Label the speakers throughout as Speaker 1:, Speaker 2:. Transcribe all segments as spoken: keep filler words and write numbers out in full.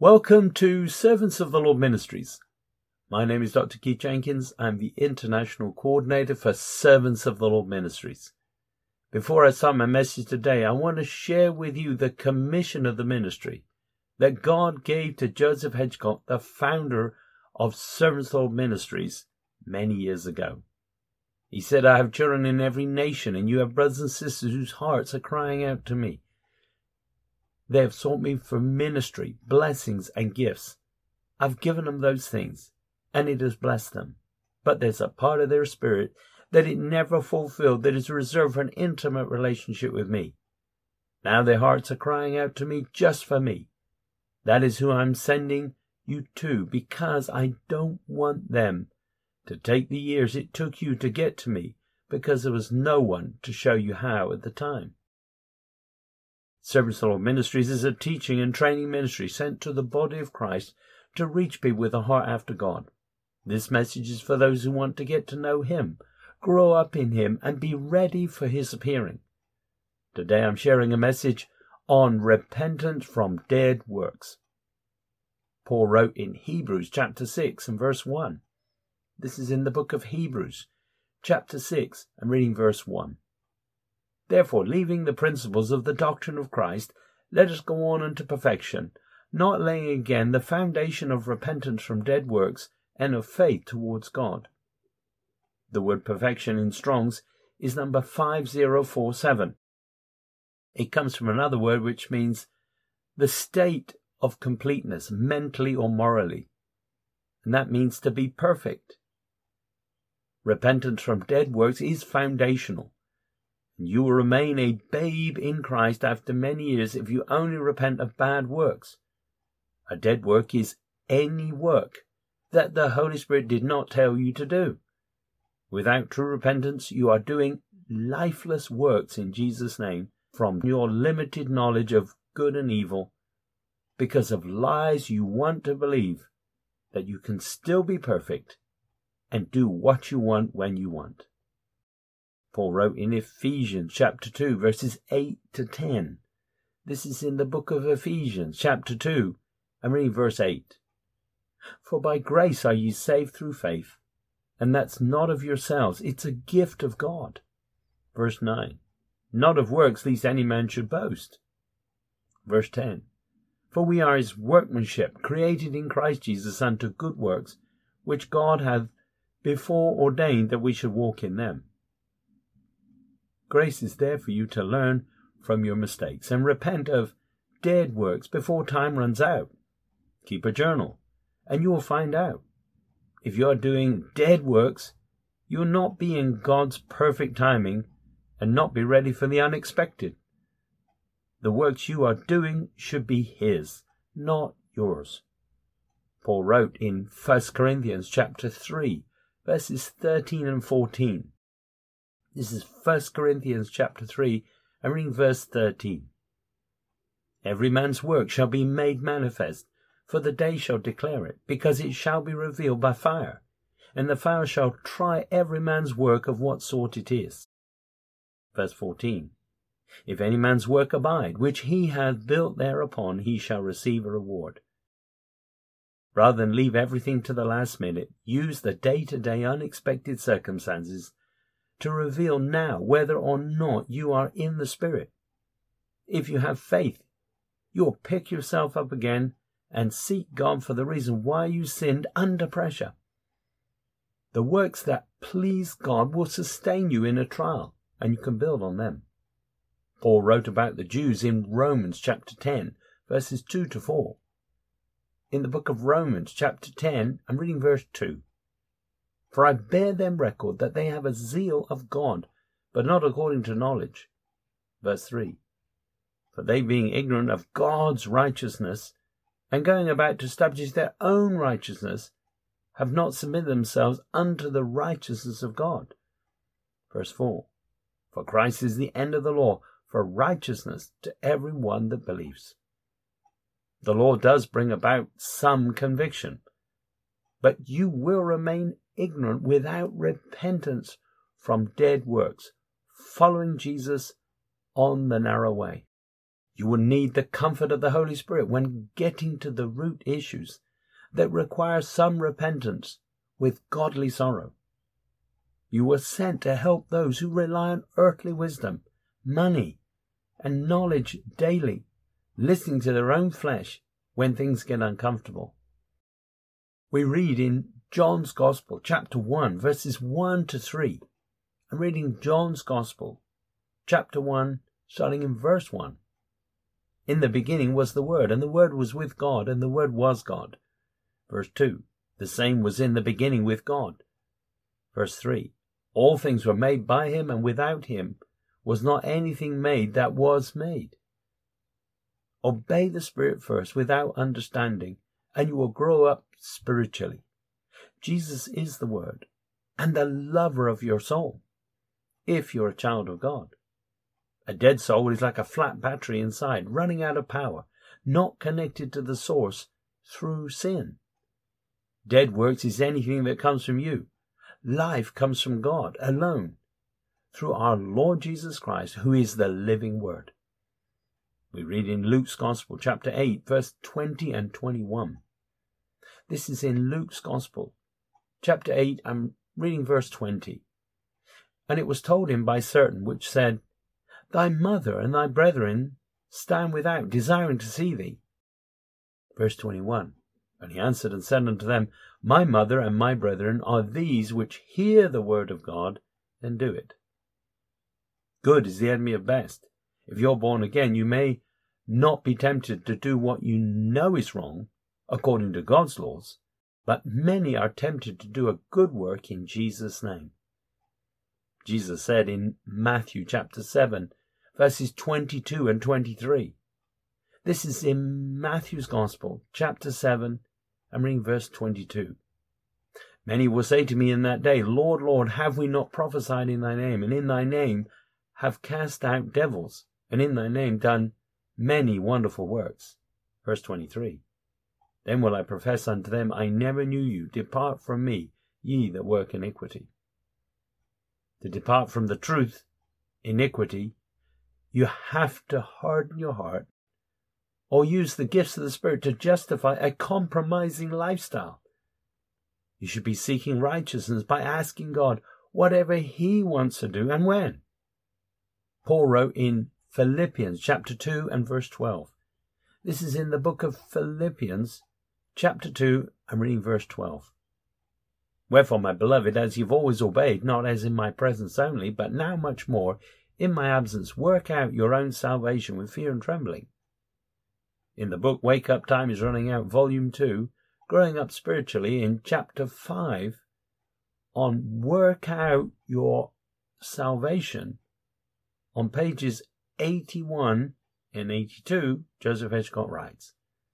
Speaker 1: Welcome to Servants of the Lord Ministries. My name is Doctor Keith Jenkins. I'm the International Coordinator for Servants of the Lord Ministries. Before I start my message today, I want to share with you the commission of the ministry that God gave to Joseph Hedgcott, the founder of Servants of the Lord Ministries, many years ago. He said, I have children in every nation, and you have brothers and sisters whose hearts are crying out to me. They have sought me for ministry, blessings, and gifts. I've given them those things, and it has blessed them. But there's a part of their spirit that it never fulfilled, that is reserved for an intimate relationship with me. Now their hearts are crying out to me just for me. That is who I'm sending you to, because I don't want them to take the years it took you to get to me, because there was no one to show you how at the time. Servants of the Lord Ministries is a teaching and training ministry sent to the body of Christ to reach people with a heart after God. This message is for those who want to get to know Him, grow up in Him, and be ready for His appearing. Today I'm sharing a message on repentance from dead works. Paul wrote in Hebrews chapter six and verse one. This is in the book of Hebrews chapter six. I'm reading verse one. Therefore, leaving the principles of the doctrine of Christ, let us go on unto perfection, not laying again the foundation of repentance from dead works and of faith towards God. The word perfection in Strong's is number five zero four seven. It comes from another word which means the state of completeness, mentally or morally, and that means to be perfect. Repentance from dead works is foundational. You will remain a babe in Christ after many years if you only repent of bad works. A dead work is any work that the Holy Spirit did not tell you to do. Without true repentance, you are doing lifeless works in Jesus' name from your limited knowledge of good and evil, because of lies you want to believe that you can still be perfect and do what you want when you want. Paul wrote in Ephesians chapter two, verses eight to ten. This is in the book of Ephesians chapter two. I'm reading verse eight. For by grace are ye saved through faith, and that's not of yourselves, it's a gift of God. Verse nine. Not of works, lest any man should boast. Verse ten. For we are his workmanship, created in Christ Jesus unto good works, which God hath before ordained that we should walk in them. Grace is there for you to learn from your mistakes and repent of dead works before time runs out. Keep a journal, and you will find out. If you are doing dead works, you will not be in God's perfect timing and not be ready for the unexpected. The works you are doing should be His, not yours. Paul wrote in First Corinthians chapter three, verses thirteen and fourteen. This is First Corinthians chapter three, and reading verse thirteen. Every man's work shall be made manifest, for the day shall declare it, because it shall be revealed by fire, and the fire shall try every man's work of what sort it is. Verse fourteen. If any man's work abide, which he hath built thereupon, he shall receive a reward. Rather than leave everything to the last minute, use the day-to-day unexpected circumstances to reveal now whether or not you are in the Spirit. If you have faith, you'll pick yourself up again and seek God for the reason why you sinned under pressure. The works that please God will sustain you in a trial, and you can build on them. Paul wrote about the Jews in Romans chapter ten, verses two to four. In the book of Romans chapter ten, I'm reading verse two. For I bear them record that they have a zeal of God, but not according to knowledge. Verse three. For they being ignorant of God's righteousness, and going about to establish their own righteousness, have not submitted themselves unto the righteousness of God. Verse four. For Christ is the end of the law, for righteousness to every one that believes. The law does bring about some conviction, but you will remain ignorant without repentance from dead works, following Jesus on the narrow way. You will need the comfort of the Holy Spirit when getting to the root issues that require some repentance with godly sorrow. You were sent to help those who rely on earthly wisdom, money, and knowledge daily, listening to their own flesh when things get uncomfortable. We read in John's Gospel, chapter one, verses one to three. I'm reading John's Gospel, chapter one, starting in verse one. In the beginning was the Word, and the Word was with God, and the Word was God. Verse two. The same was in the beginning with God. Verse three. All things were made by him, and without him was not anything made that was made. Obey the Spirit first without understanding, and you will grow up spiritually. Jesus is the Word and the lover of your soul, if you're a child of God. A dead soul is like a flat battery inside, running out of power, not connected to the source through sin. Dead works is anything that comes from you. Life comes from God alone, through our Lord Jesus Christ, who is the living Word. We read in Luke's Gospel, chapter eight, verse twenty and twenty-one. This is in Luke's Gospel, chapter eight, I'm reading verse twenty. And it was told him by certain which said, Thy mother and thy brethren stand without, desiring to see thee. Verse twenty-one. And he answered and said unto them, My mother and my brethren are these which hear the word of God and do it. Good is the enemy of best. If you're born again, you may not be tempted to do what you know is wrong, according to God's laws, but many are tempted to do a good work in Jesus' name. Jesus said in Matthew chapter seven, verses twenty-two and twenty-three. This is in Matthew's Gospel, chapter seven, I'm reading verse twenty-two. Many will say to me in that day, Lord, Lord, have we not prophesied in thy name, and in thy name have cast out devils, and in thy name done many wonderful works? Verse twenty-three. Then will I profess unto them, I never knew you. Depart from me, ye that work iniquity. To depart from the truth, iniquity, you have to harden your heart or use the gifts of the Spirit to justify a compromising lifestyle. You should be seeking righteousness by asking God whatever he wants to do and when. Paul wrote in Philippians chapter two and verse twelve. This is in the book of Philippians chapter two, I'm reading verse twelve. Wherefore, my beloved, as you've always obeyed, not as in my presence only, but now much more, in my absence, work out your own salvation with fear and trembling. In the book Wake Up Time is Running Out, volume two, Growing Up Spiritually, in chapter five, on work out your salvation, on pages eighty-one and eighty-two, Joseph Hitchcock writes,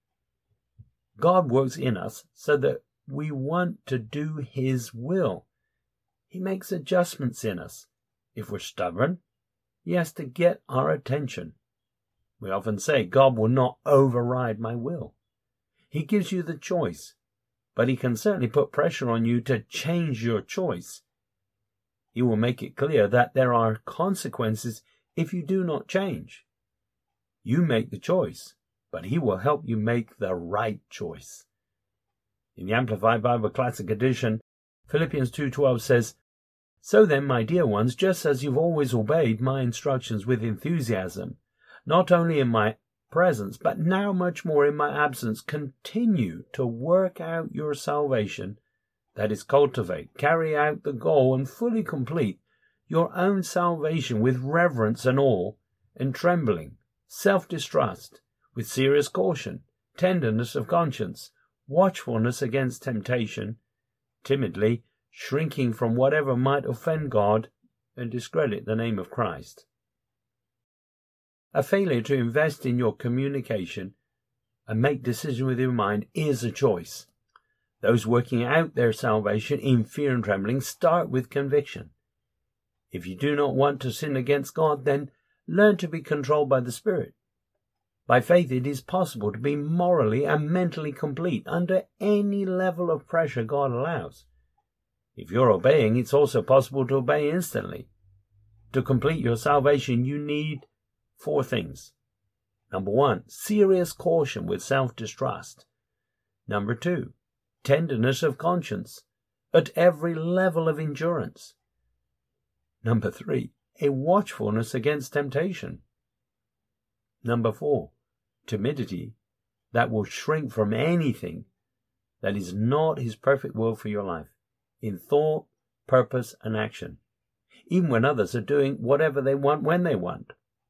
Speaker 1: God works in us so that we want to do his will. He makes adjustments in us. If we're stubborn, he has to get our attention. We often say, God will not override my will. He gives you the choice, but he can certainly put pressure on you to change your choice. He will make it clear that there are consequences if you do not change. You make the choice, but he will help you make the right choice. In the Amplified Bible Classic Edition, Philippians two twelve says, So then, my dear ones, just as you've always obeyed my instructions with enthusiasm, not only in my presence, but now much more in my absence, continue to work out your salvation, that is, cultivate, carry out the goal, and fully complete your own salvation with reverence and awe, and trembling, self-distrust, with serious caution, tenderness of conscience, watchfulness against temptation, timidly shrinking from whatever might offend God and discredit the name of Christ. A failure to invest in your communication and make decisions with your mind is a choice. Those working out their salvation in fear and trembling start with conviction. If you do not want to sin against God, then learn to be controlled by the Spirit. By faith it is possible to be morally and mentally complete under any level of pressure God allows. If you're obeying, it's also possible to obey instantly. To complete your salvation, you need four things. Number one, serious caution with self-distrust. Number two, tenderness of conscience at every level of endurance. Number three, a watchfulness against temptation. Number four, timidity that will shrink from anything that is not his perfect will for your life, in thought, purpose, and action, even when others are doing whatever they want when they want.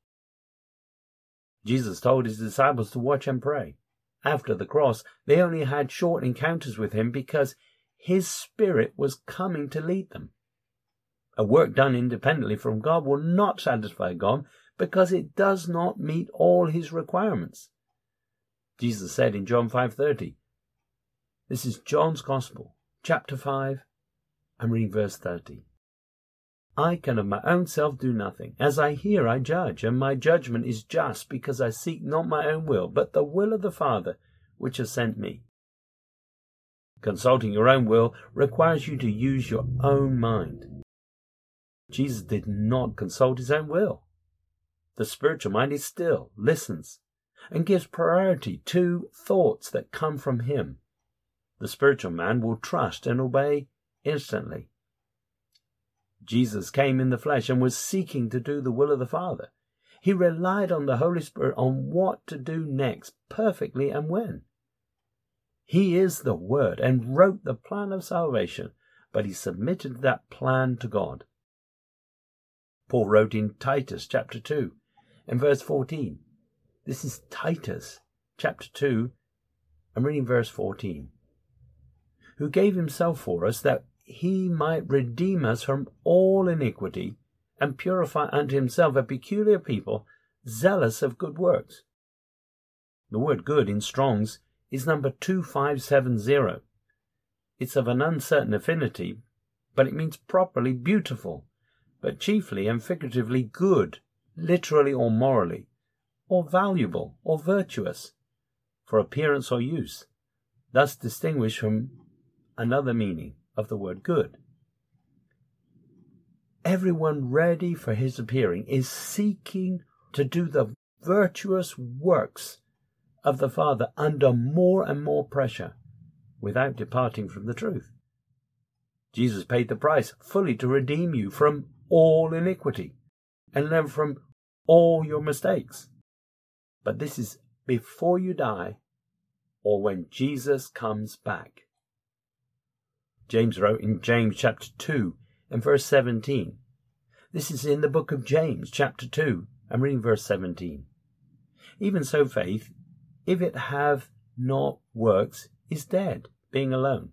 Speaker 1: Jesus told his disciples to watch and pray. After the cross, they only had short encounters with him because his Spirit was coming to lead them. A work done independently from God will not satisfy God because it does not meet all his requirements. Jesus said in John five thirty, this is John's Gospel, chapter five, I'm reading verse thirty. I can of my own self do nothing. As I hear, I judge, and my judgment is just, because I seek not my own will, but the will of the Father which has sent me. Consulting your own will requires you to use your own mind. Jesus did not consult his own will. The spiritual mind is still, listens, and gives priority to thoughts that come from him. The spiritual man will trust and obey instantly. Jesus came in the flesh and was seeking to do the will of the Father. He relied on the Holy Spirit on what to do next, perfectly and when. He is the Word and wrote the plan of salvation, but he submitted that plan to God. Paul wrote in Titus chapter two and verse fourteen. This is Titus chapter two, I'm reading verse fourteen. Who gave himself for us that he might redeem us from all iniquity, and purify unto himself a peculiar people, zealous of good works. The word good in Strong's is number two five seven zero. It's of an uncertain affinity, but it means properly beautiful, but chiefly and figuratively good, literally or morally, or valuable or virtuous, for appearance or use, thus distinguished from another meaning of the word good. Everyone ready for his appearing is seeking to do the virtuous works of the Father under more and more pressure, without departing from the truth. Jesus paid the price fully to redeem you from all iniquity, and then from all your mistakes. But this is before you die, or when Jesus comes back. James wrote in James chapter two and verse seventeen. This is in the book of James chapter two. I'm reading verse seventeen. Even so faith, if it have not works, is dead, being alone.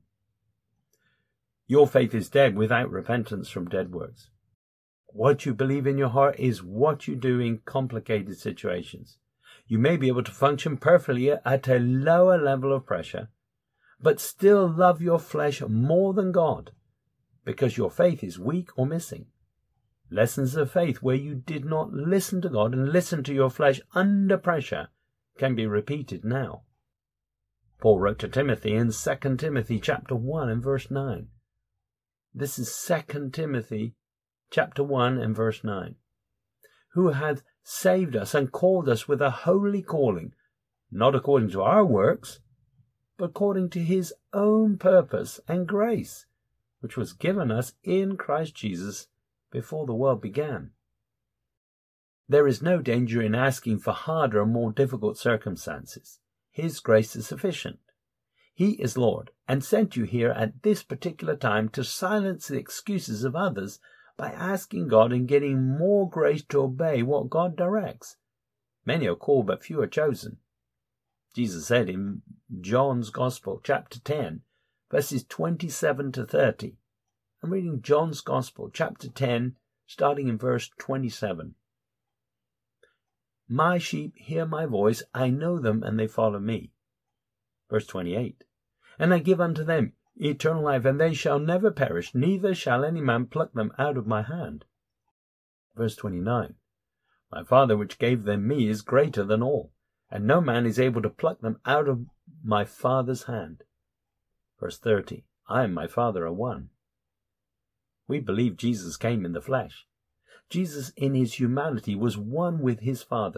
Speaker 1: Your faith is dead without repentance from dead works. What you believe in your heart is what you do in complicated situations. You may be able to function perfectly at a lower level of pressure, but still love your flesh more than God, because your faith is weak or missing. Lessons of faith where you did not listen to God and listen to your flesh under pressure can be repeated now. Paul wrote to Timothy in Second Timothy chapter one and verse nine. This is Second Timothy chapter one and verse nine. Who hath saved us and called us with a holy calling, not according to our works, but according to his own purpose and grace, which was given us in Christ Jesus before the world began. There is no danger in asking for harder and more difficult circumstances. His grace is sufficient. He is Lord, and sent you here at this particular time to silence the excuses of others by asking God and getting more grace to obey what God directs. Many are called, but few are chosen. Jesus said in John's Gospel, chapter ten, verses twenty-seven to thirty. I'm reading John's Gospel, chapter ten, starting in verse twenty-seven. My sheep hear my voice, I know them, and they follow me. Verse twenty-eight. And I give unto them eternal life, and they shall never perish, neither shall any man pluck them out of my hand. Verse twenty-nine. My Father which gave them me is greater than all, and no man is able to pluck them out of my Father's hand. Verse thirty. I and my Father are one. We believe Jesus came in the flesh. Jesus in his humanity was one with his Father,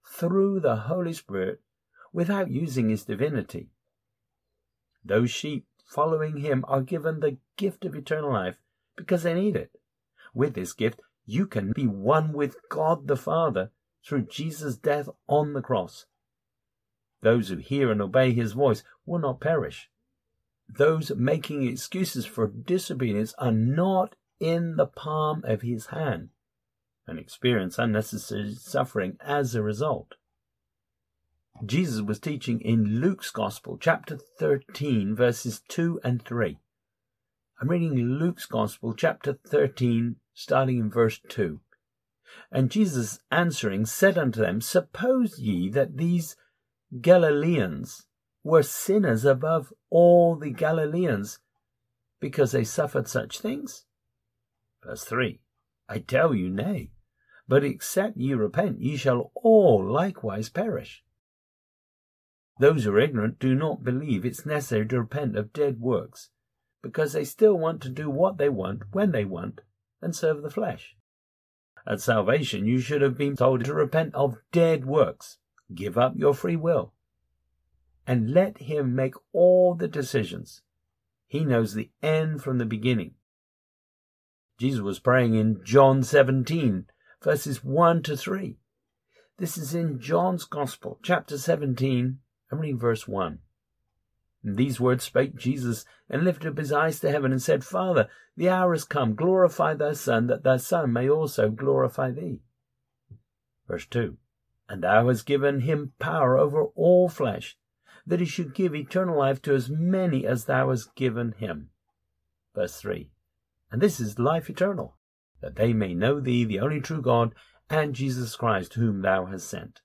Speaker 1: through the Holy Spirit without using his divinity. Those sheep following him are given the gift of eternal life because they need it. With this gift, you can be one with God the Father through Jesus' death on the cross. Those who hear and obey his voice will not perish. Those making excuses for disobedience are not in the palm of his hand and experience unnecessary suffering as a result. Jesus was teaching in Luke's Gospel, chapter thirteen, verses two and three. I'm reading Luke's Gospel, chapter thirteen, starting in verse two. And Jesus answering said unto them, Suppose ye that these Galileans were sinners above all the Galileans, because they suffered such things? Verse three. I tell you, nay, but except ye repent, ye shall all likewise perish. Those who are ignorant do not believe it's necessary to repent of dead works, because they still want to do what they want, when they want, and serve the flesh. At salvation, you should have been told to repent of dead works, give up your free will, and let him make all the decisions. He knows the end from the beginning. Jesus was praying in John seventeen, verses one to three. This is in John's Gospel, chapter seventeen, I'm reading verse one. And these words spake Jesus, and lifted up his eyes to heaven, and said, Father, the hour is come, glorify thy Son, that thy Son may also glorify thee. Verse two. And thou hast given him power over all flesh, that he should give eternal life to as many as thou hast given him. Verse three. And this is life eternal, that they may know thee, the only true God, and Jesus Christ, whom thou hast sent.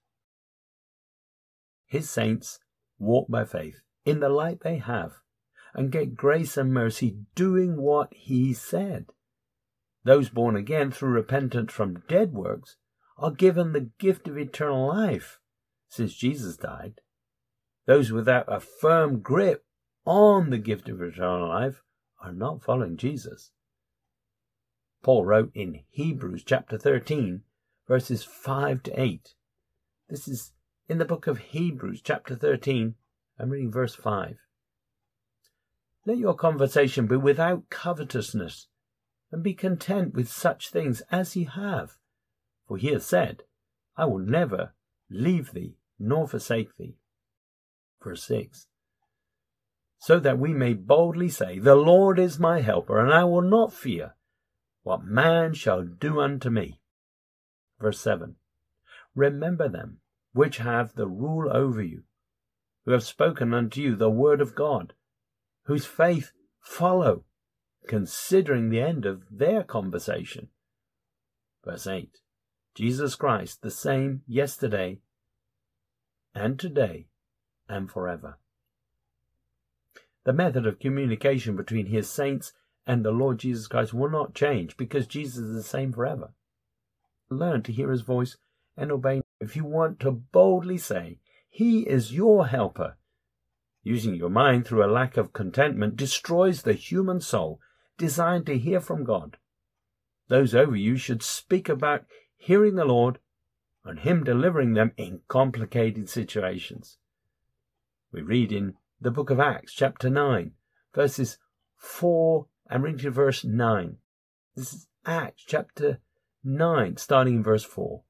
Speaker 1: His saints walk by faith in the light they have, and get grace and mercy doing what he said. Those born again through repentance from dead works are given the gift of eternal life, since Jesus died. Those without a firm grip on the gift of eternal life are not following Jesus. Paul wrote in Hebrews chapter thirteen, verses five to eight. This is in the book of Hebrews chapter thirteen, I'm reading verse five. Let your conversation be without covetousness, and be content with such things as ye have. For he has said, I will never leave thee nor forsake thee. Verse six. So that we may boldly say, The Lord is my helper, and I will not fear what man shall do unto me. Verse seven. Remember them which have the rule over you, who have spoken unto you the word of God, whose faith follow, considering the end of their conversation. Verse eight. Jesus Christ, the same yesterday and today and forever. The method of communication between his saints and the Lord Jesus Christ will not change, because Jesus is the same forever. Learn to hear his voice and obey if you want to boldly say, he is your helper. Using your mind through a lack of contentment destroys the human soul designed to hear from God. Those over you should speak about hearing the Lord and him delivering them in complicated situations. We read in the book of Acts, chapter nine, verses four and reading to verse nine. This is Acts chapter nine, starting in verse four.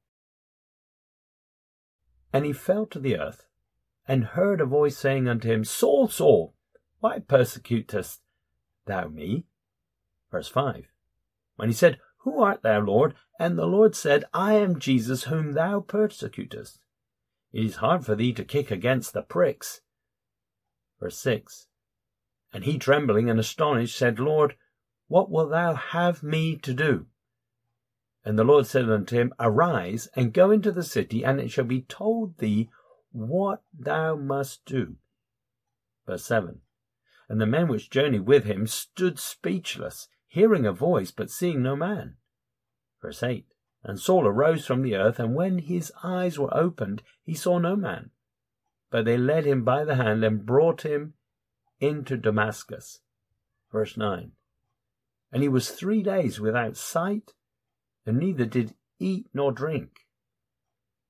Speaker 1: And he fell to the earth, and heard a voice saying unto him, Saul, Saul, why persecutest thou me? Verse five. When he said, Who art thou, Lord? And the Lord said, I am Jesus, whom thou persecutest. It is hard for thee to kick against the pricks. Verse six. And he, trembling and astonished, said, Lord, what wilt thou have me to do? And the Lord said unto him, Arise, and go into the city, and it shall be told thee what thou must do. Verse seven. And the men which journeyed with him stood speechless, hearing a voice, but seeing no man. Verse eight. And Saul arose from the earth, and when his eyes were opened, he saw no man. But they led him by the hand, and brought him into Damascus. Verse nine. And he was three days without sight, and neither did eat nor drink.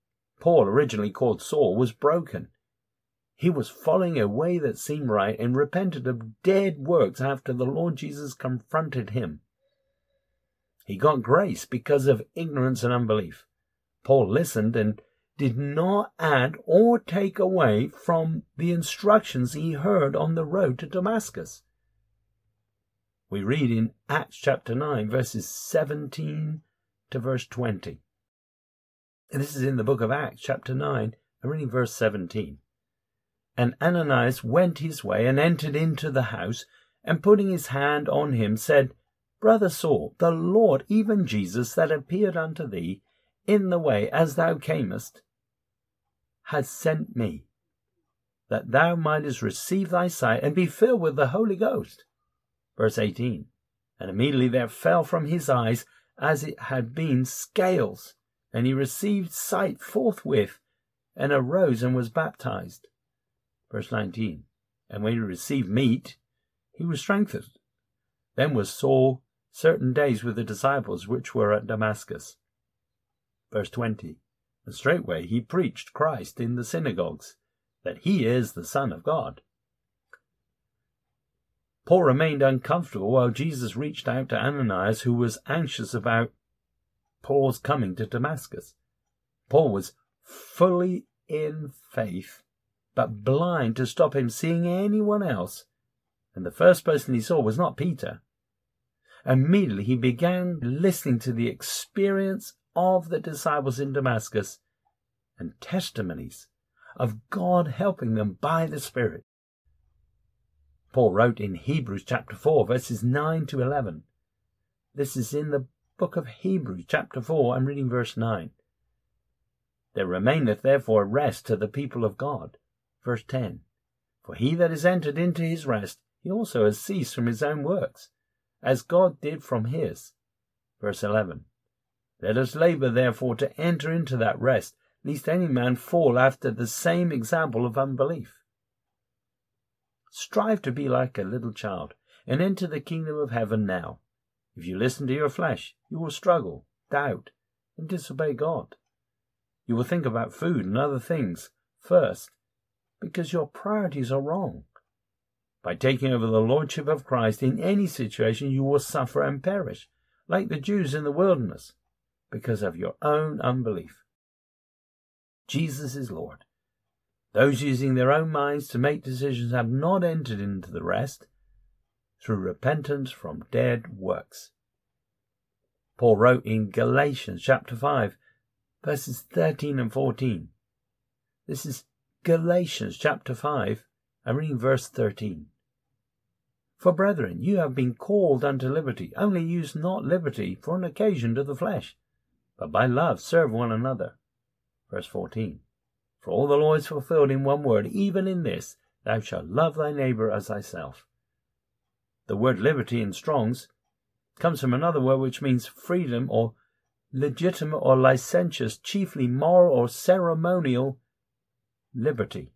Speaker 1: Paul, originally called Saul, was broken. He was following a way that seemed right and repented of dead works after the Lord Jesus confronted him. He got grace because of ignorance and unbelief. Paul listened and did not add or take away from the instructions he heard on the road to Damascus. We read in Acts chapter nine, verses seventeen to verse twenty. And this is in the book of Acts chapter nine, and reading verse seventeen. And Ananias went his way and entered into the house, and putting his hand on him said, Brother Saul, the Lord, even Jesus, that appeared unto thee in the way as thou camest, has sent me, that thou mightest receive thy sight and be filled with the Holy Ghost. Verse eighteen. And immediately there fell from his eyes as it had been scales, and he received sight forthwith, and arose and was baptized. Verse nineteen. And when he received meat, he was strengthened. Then was Saul certain days with the disciples which were at Damascus. Verse twenty. And straightway he preached Christ in the synagogues, that he is the Son of God. Paul remained uncomfortable while Jesus reached out to Ananias, who was anxious about Paul's coming to Damascus. Paul was fully in faith, but blind to stop him seeing anyone else, and the first person he saw was not Peter. Immediately he began listening to the experience of the disciples in Damascus and testimonies of God helping them by the Spirit. Paul wrote in Hebrews chapter four, verses nine to eleven. This is in the book of Hebrews chapter four, I'm reading verse nine. There remaineth therefore rest to the people of God. Verse ten. For he that is entered into his rest, he also has ceased from his own works, as God did from his. Verse eleven. Let us labour therefore to enter into that rest, lest any man fall after the same example of unbelief. Strive to be like a little child, and enter the kingdom of heaven now. If you listen to your flesh, you will struggle, doubt, and disobey God. You will think about food and other things first, because your priorities are wrong. By taking over the lordship of Christ in any situation, you will suffer and perish, like the Jews in the wilderness, because of your own unbelief. Jesus is Lord. Those using their own minds to make decisions have not entered into the rest through repentance from dead works. Paul wrote in Galatians chapter five, verses thirteen and fourteen. This is Galatians chapter five, I'm reading verse thirteen. For brethren, you have been called unto liberty, only use not liberty for an occasion to the flesh, but by love serve one another. Verse fourteen. For all the law is fulfilled in one word, even in this, thou shalt love thy neighbour as thyself. The word liberty in Strong's comes from another word which means freedom or legitimate or licentious, chiefly moral or ceremonial liberty.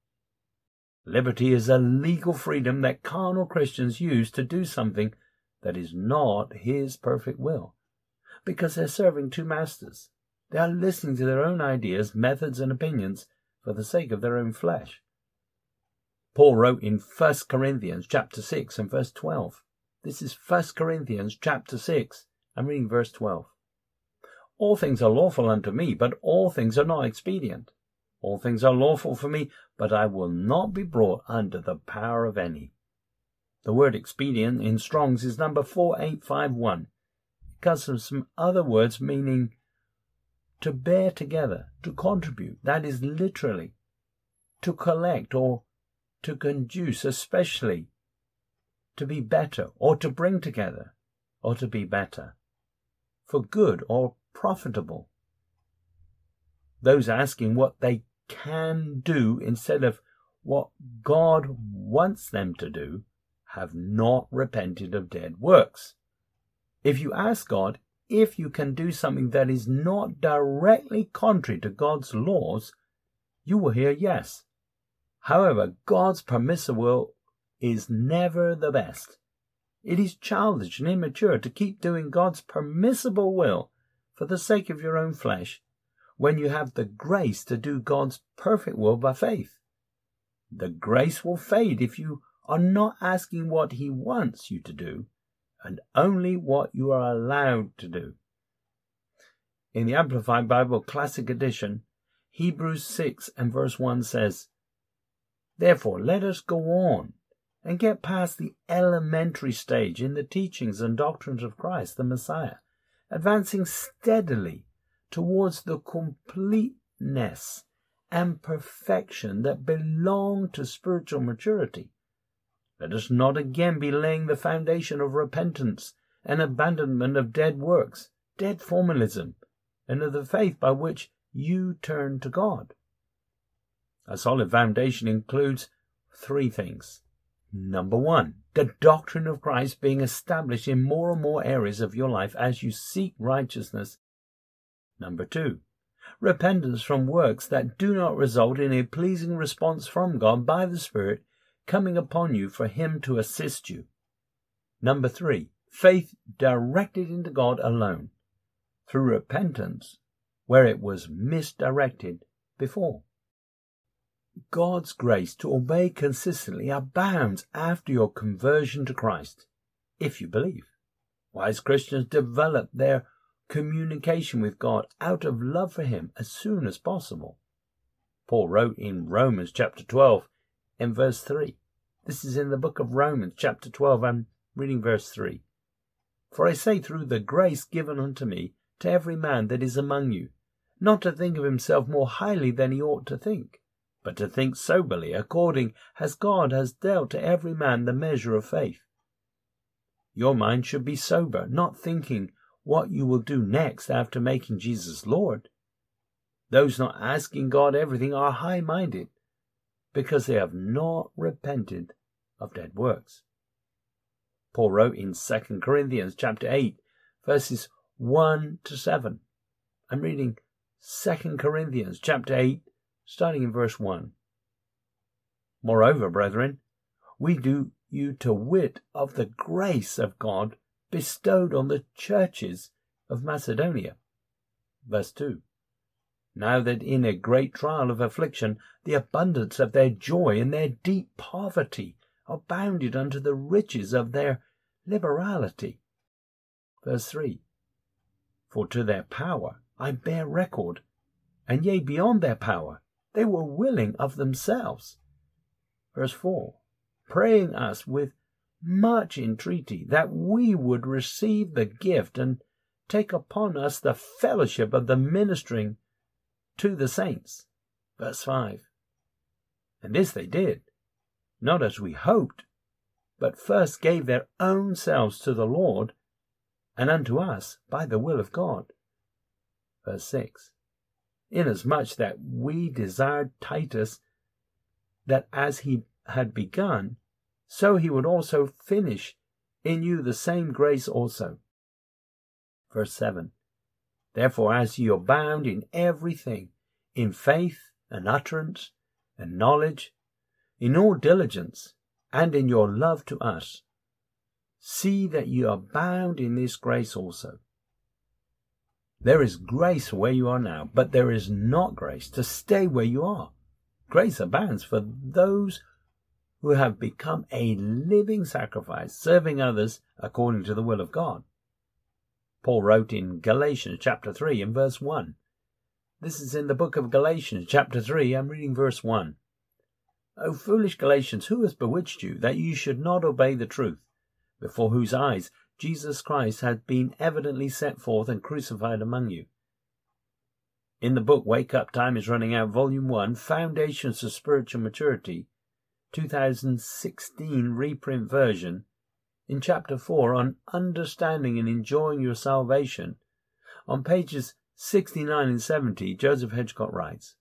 Speaker 1: Liberty is a legal freedom that carnal Christians use to do something that is not his perfect will, because they're serving two masters. They are listening to their own ideas, methods, and opinions for the sake of their own flesh. Paul wrote in First Corinthians chapter six and verse twelve. This is First Corinthians chapter six. I'm reading verse twelve. All things are lawful unto me, but all things are not expedient. All things are lawful for me, but I will not be brought under the power of any. The word expedient in Strong's is number four eight five one. It comes from some other words meaning to bear together, to contribute. That is literally to collect or to conduce, especially to be better or to bring together or to be better, for good or profitable. Those asking what they can do instead of what God wants them to do have not repented of dead works. If you ask God if you can do something that is not directly contrary to God's laws, you will hear yes. However, God's permissive will is never the best. It is childish and immature to keep doing God's permissible will for the sake of your own flesh, when you have the grace to do God's perfect will by faith. The grace will fade if you are not asking what He wants you to do, and only what you are allowed to do. In the Amplified Bible Classic Edition, Hebrews six and verse one says, "Therefore let us go on and get past the elementary stage in the teachings and doctrines of Christ the Messiah, advancing steadily towards the completeness and perfection that belong to spiritual maturity. Let us not again be laying the foundation of repentance and abandonment of dead works, dead formalism, and of the faith by which you turn to God." A solid foundation includes three things. Number one, the doctrine of Christ being established in more and more areas of your life as you seek righteousness. Number two, repentance from works that do not result in a pleasing response from God by the Spirit coming upon you for Him to assist you. Number three, faith directed into God alone, through repentance where it was misdirected before. God's grace to obey consistently abounds after your conversion to Christ, if you believe. Wise Christians develop their communication with God out of love for Him as soon as possible. Paul wrote in Romans chapter twelve in verse three. This is in the book of Romans chapter twelve. I'm reading verse three. "For I say through the grace given unto me to every man that is among you, not to think of himself more highly than he ought to think, but to think soberly, according as God has dealt to every man the measure of faith." Your mind should be sober, not thinking what you will do next after making Jesus Lord. Those not asking God everything are high-minded, because they have not repented of dead works. Paul wrote in Second Corinthians chapter eight, verses one to seven. I'm reading Second Corinthians chapter eight, starting in verse one. "Moreover, brethren, we do you to wit of the grace of God bestowed on the churches of Macedonia." Verse two. "Now that in a great trial of affliction, the abundance of their joy and their deep poverty abounded unto the riches of their liberality." Verse three. "For to their power I bear record, and yea, beyond their power, they were willing of themselves." Verse four. "Praying us with much entreaty that we would receive the gift and take upon us the fellowship of the ministering to the saints." Verse five. "And this they did, not as we hoped, but first gave their own selves to the Lord, and unto us by the will of God." Verse six. "Inasmuch that we desired Titus, that as he had begun, so he would also finish in you the same grace also." Verse seven. "Therefore as ye abound in everything, in faith and utterance and knowledge, in all diligence, and in your love to us, see that ye abound in this grace also." There is grace where you are now, but there is not grace to stay where you are. Grace abounds for those who have become a living sacrifice, serving others according to the will of God. Paul wrote in Galatians chapter three and verse one. This is in the book of Galatians chapter three. I'm reading verse one. "O foolish Galatians, who has bewitched you, that you should not obey the truth, before whose eyes Jesus Christ had been evidently set forth and crucified among you?" In the book Wake Up, Time is Running Out, Volume one, Foundations of Spiritual Maturity, two thousand sixteen reprint version, in chapter four on Understanding and Enjoying Your Salvation, on pages sixty-nine and seventy, Joseph Hedgecott writes,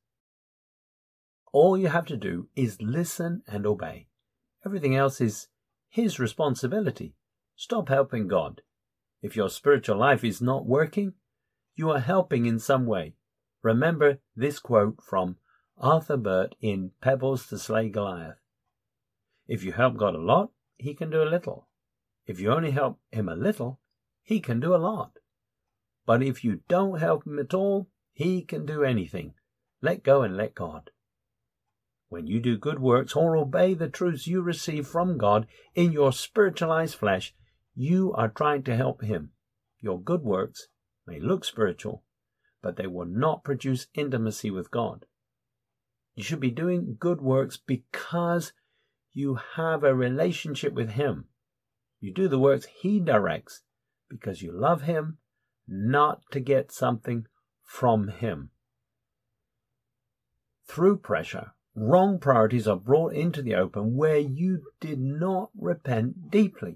Speaker 1: "All you have to do is listen and obey. Everything else is His responsibility. Stop helping God. If your spiritual life is not working, you are helping in some way. Remember this quote from Arthur Burt in Pebbles to Slay Goliath. If you help God a lot, He can do a little. If you only help Him a little, He can do a lot. But if you don't help Him at all, He can do anything. Let go and let God. When you do good works or obey the truths you receive from God in your spiritualized flesh, you are trying to help Him. Your good works may look spiritual, but they will not produce intimacy with God. You should be doing good works because you have a relationship with Him. You do the works He directs because you love Him, not to get something from Him. Through pressure, wrong priorities are brought into the open where you did not repent deeply.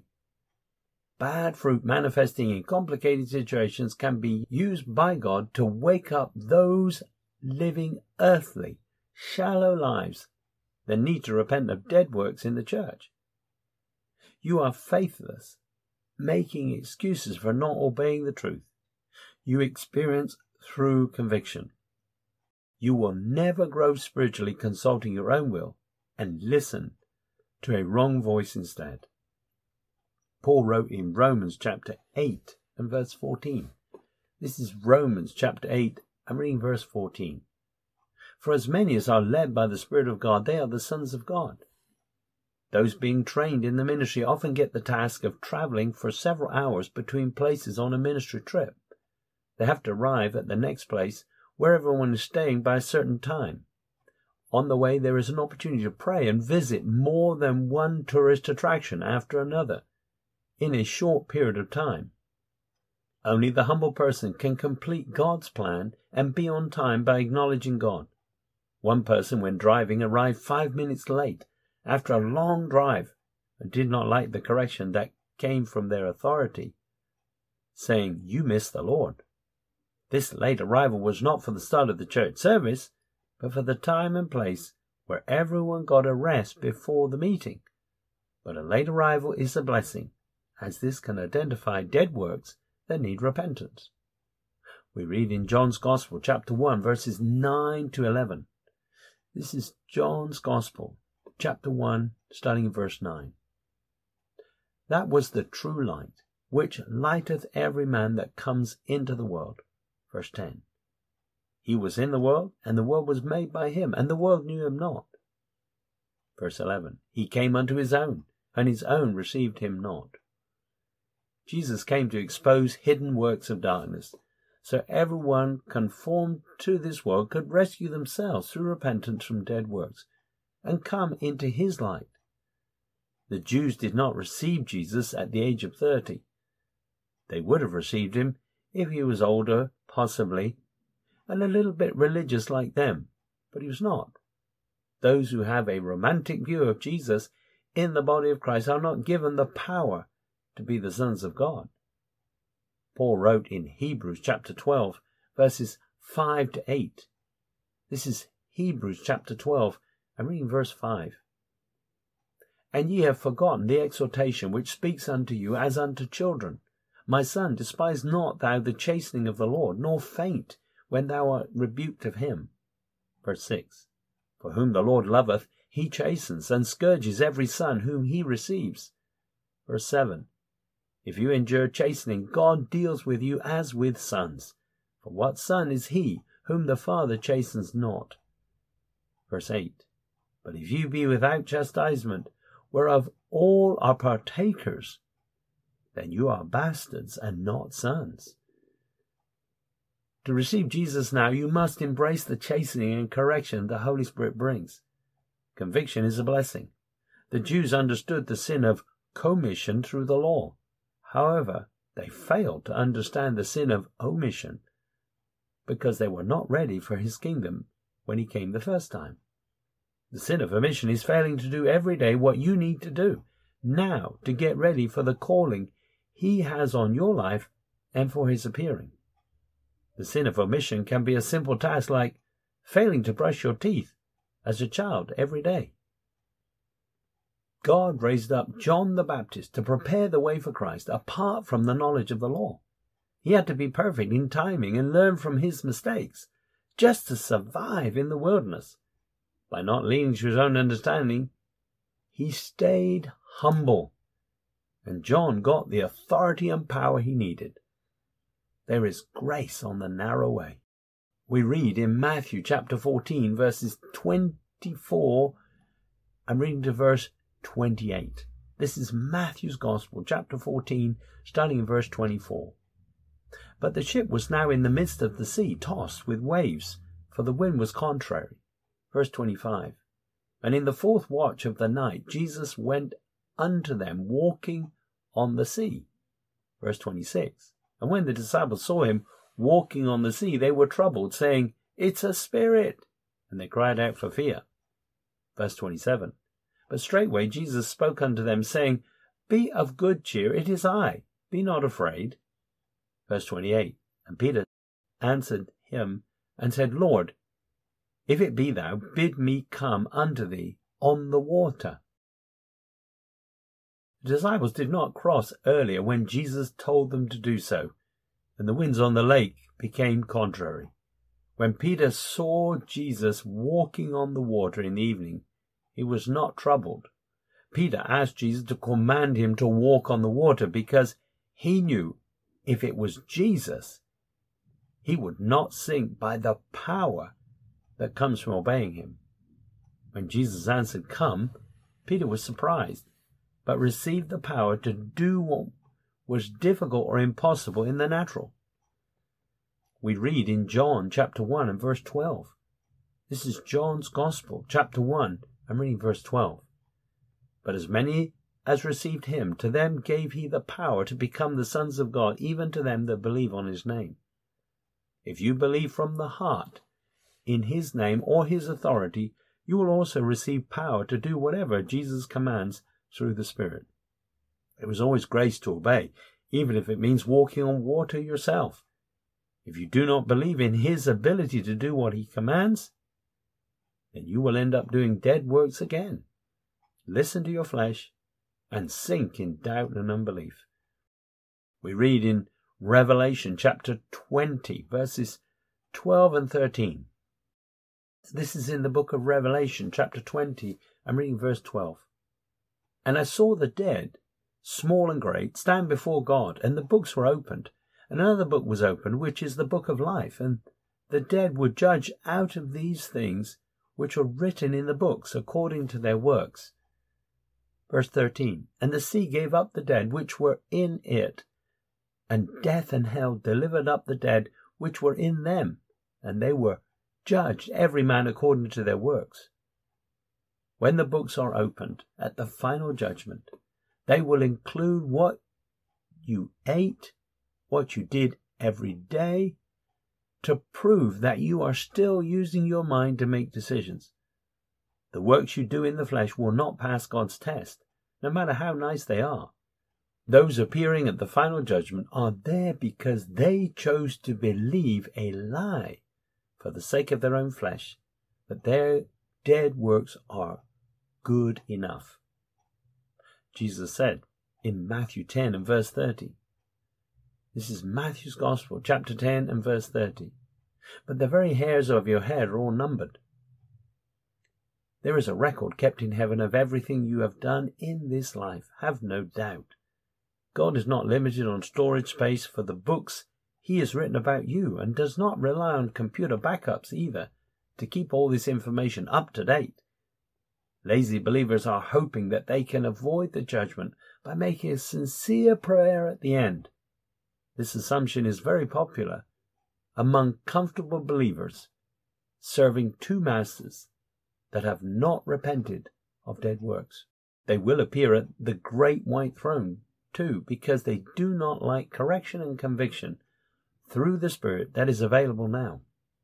Speaker 1: Bad fruit manifesting in complicated situations can be used by God to wake up those living earthly, shallow lives that need to repent of dead works in the church. You are faithless, making excuses for not obeying the truth. You experience through conviction. You will never grow spiritually consulting your own will and listen to a wrong voice instead. Paul wrote in Romans chapter eight and verse fourteen. This is Romans chapter eight, I'm reading verse fourteen. For as many as are led by the Spirit of God, they are the sons of God. Those being trained in the ministry often get the task of traveling for several hours between places on a ministry trip. They have to arrive at the next place where everyone is staying by a certain time. On the way, there is an opportunity to pray and visit more than one tourist attraction after another in a short period of time. Only the humble person can complete God's plan and be on time by acknowledging God. One person, when driving, arrived five minutes late after a long drive and did not like the correction that came from their authority, saying, "You missed the Lord." This late arrival was not for the start of the church service, but for the time and place where everyone got a rest before the meeting. But a late arrival is a blessing, as this can identify dead works that need repentance. We read in John's Gospel, chapter one, verses nine to eleven. This is John's Gospel, chapter one, starting in verse nine. That was the true light, which lighteth every man that comes into the world. Verse ten. He was in the world, and the world was made by him, and the world knew him not. Verse eleven. He came unto his own, and his own received him not. Jesus came to expose hidden works of darkness, so everyone conformed to this world could rescue themselves through repentance from dead works and come into his light. The Jews did not receive Jesus at the age of thirty. They would have received him if he was older, possibly, and a little bit religious like them, but he was not. Those who have a romantic view of Jesus in the body of Christ are not given the power to be the sons of God. Paul wrote in Hebrews chapter twelve, verses five to eight. This is Hebrews chapter twelve. I'm reading verse five. And ye have forgotten the exhortation which speaks unto you as unto children. My son, despise not thou the chastening of the Lord, nor faint when thou art rebuked of him. Verse six. For whom the Lord loveth, he chastens, and scourges every son whom he receives. Verse seven. If you endure chastening, God deals with you as with sons. For what son is he whom the Father chastens not? Verse eight. But if you be without chastisement, whereof all are partakers, then you are bastards and not sons. To receive Jesus now, you must embrace the chastening and correction the Holy Spirit brings. Conviction is a blessing. The Jews understood the sin of commission through the law. However, they failed to understand the sin of omission because they were not ready for his kingdom when he came the first time. The sin of omission is failing to do every day what you need to do now to get ready for the calling he has on your life and for his appearing. The sin of omission can be a simple task like failing to brush your teeth as a child every day. God raised up John the Baptist to prepare the way for Christ apart from the knowledge of the law. He had to be perfect in timing and learn from his mistakes just to survive in the wilderness. By not leaning to his own understanding, he stayed humble, and John got the authority and power he needed. There is grace on the narrow way. We read in Matthew chapter fourteen, verses twenty-four, I'm reading to verse twenty-eight. This is Matthew's Gospel, chapter fourteen, starting in verse twenty-four. But the ship was now in the midst of the sea, tossed with waves, for the wind was contrary. Verse twenty-five. And in the fourth watch of the night, Jesus went unto them, walking on the sea. Verse twenty-six. And when the disciples saw him walking on the sea, they were troubled, saying, It's a spirit. And they cried out for fear. Verse twenty-seven. But straightway Jesus spoke unto them, saying, Be of good cheer, it is I, be not afraid. Verse twenty-eight. And Peter answered him and said, Lord, if it be thou, bid me come unto thee on the water. The disciples did not cross earlier when Jesus told them to do so, and the winds on the lake became contrary. When Peter saw Jesus walking on the water in the evening, he was not troubled. Peter asked Jesus to command him to walk on the water because he knew if it was Jesus, he would not sink by the power that comes from obeying him. When Jesus answered, Come, Peter was surprised, but received the power to do what was difficult or impossible in the natural. We read in John chapter one and verse twelve. This is John's Gospel, chapter one. I'm reading verse twelve. But as many as received him, to them gave he the power to become the sons of God, even to them that believe on his name. If you believe from the heart in his name or his authority, you will also receive power to do whatever Jesus commands through the Spirit. It was always grace to obey, even if it means walking on water yourself. If you do not believe in his ability to do what he commands, then you will end up doing dead works again. Listen to your flesh and sink in doubt and unbelief. We read in Revelation chapter twenty, verses twelve and thirteen. This is in the book of Revelation chapter twenty. I'm reading verse twelve. And I saw the dead, small and great, stand before God, and the books were opened. And another book was opened, which is the book of life. And the dead were judged out of these things which were written in the books, according to their works. Verse thirteen. And the sea gave up the dead which were in it, and death and hell delivered up the dead which were in them, and they were judged every man according to their works. When the books are opened at the final judgment, they will include what you ate, what you did every day, to prove that you are still using your mind to make decisions. The works you do in the flesh will not pass God's test, no matter how nice they are. Those appearing at the final judgment are there because they chose to believe a lie for the sake of their own flesh, that their dead works are good enough. Jesus said in Matthew ten and verse thirty. This is Matthew's Gospel, chapter ten and verse thirty. But the very hairs of your head are all numbered. There is a record kept in heaven of everything you have done in this life, have no doubt. God is not limited on storage space for the books he has written about you, and does not rely on computer backups either to keep all this information up to date. Lazy believers are hoping that they can avoid the judgment by making a sincere prayer at the end. This assumption is very popular among comfortable believers serving two masters that have not repented of dead works. They will appear at the great white throne too, because they do not like correction and conviction through the Spirit that is available now.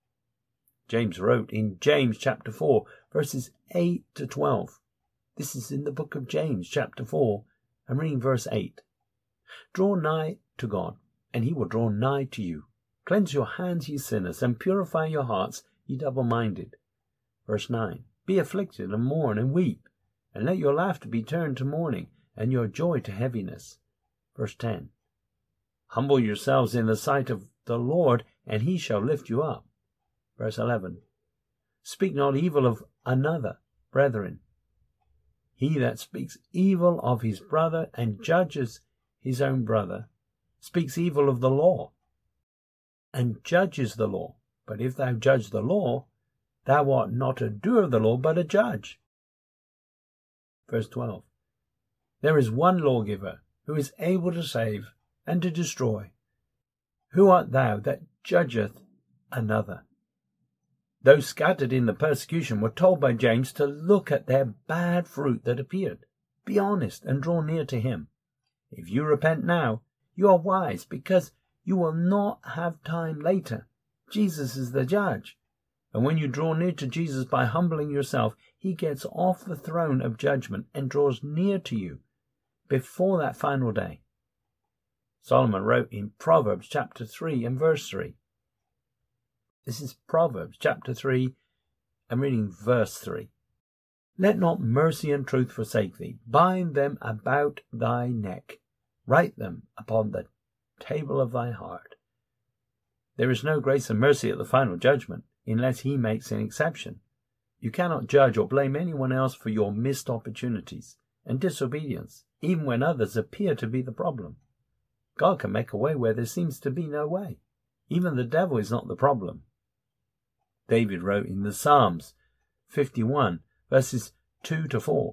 Speaker 1: James wrote in James chapter four, verses eight to twelve. This is in the book of James chapter four. I'm reading verse eight. Draw nigh to God, and he will draw nigh to you. Cleanse your hands, ye sinners, and purify your hearts, ye double-minded. Verse nine. Be afflicted, and mourn, and weep, and let your laughter be turned to mourning, and your joy to heaviness. Verse ten. Humble yourselves in the sight of the Lord, and he shall lift you up. Verse eleven. Speak not evil of another, brethren. He that speaks evil of his brother and judges his own brother speaks evil of the law and judges the law. But if thou judge the law, thou art not a doer of the law, but a judge. Verse twelve. There is one lawgiver, who is able to save and to destroy. Who art thou that judgeth another? Those scattered in the persecution were told by James to look at their bad fruit that appeared. Be honest and draw near to him. If you repent now, you are wise, because you will not have time later. Jesus is the judge. And when you draw near to Jesus by humbling yourself, he gets off the throne of judgment and draws near to you before that final day. Solomon wrote in Proverbs chapter three and verse three. This is Proverbs chapter three. I'm reading verse three. Let not mercy and truth forsake thee. Bind them about thy neck. Write them upon the table of thy heart. There is no grace and mercy at the final judgment unless he makes an exception. You cannot judge or blame anyone else for your missed opportunities and disobedience, even when others appear to be the problem. God can make a way where there seems to be no way. Even the devil is not the problem. David wrote in the Psalms fifty-one, verses two to four.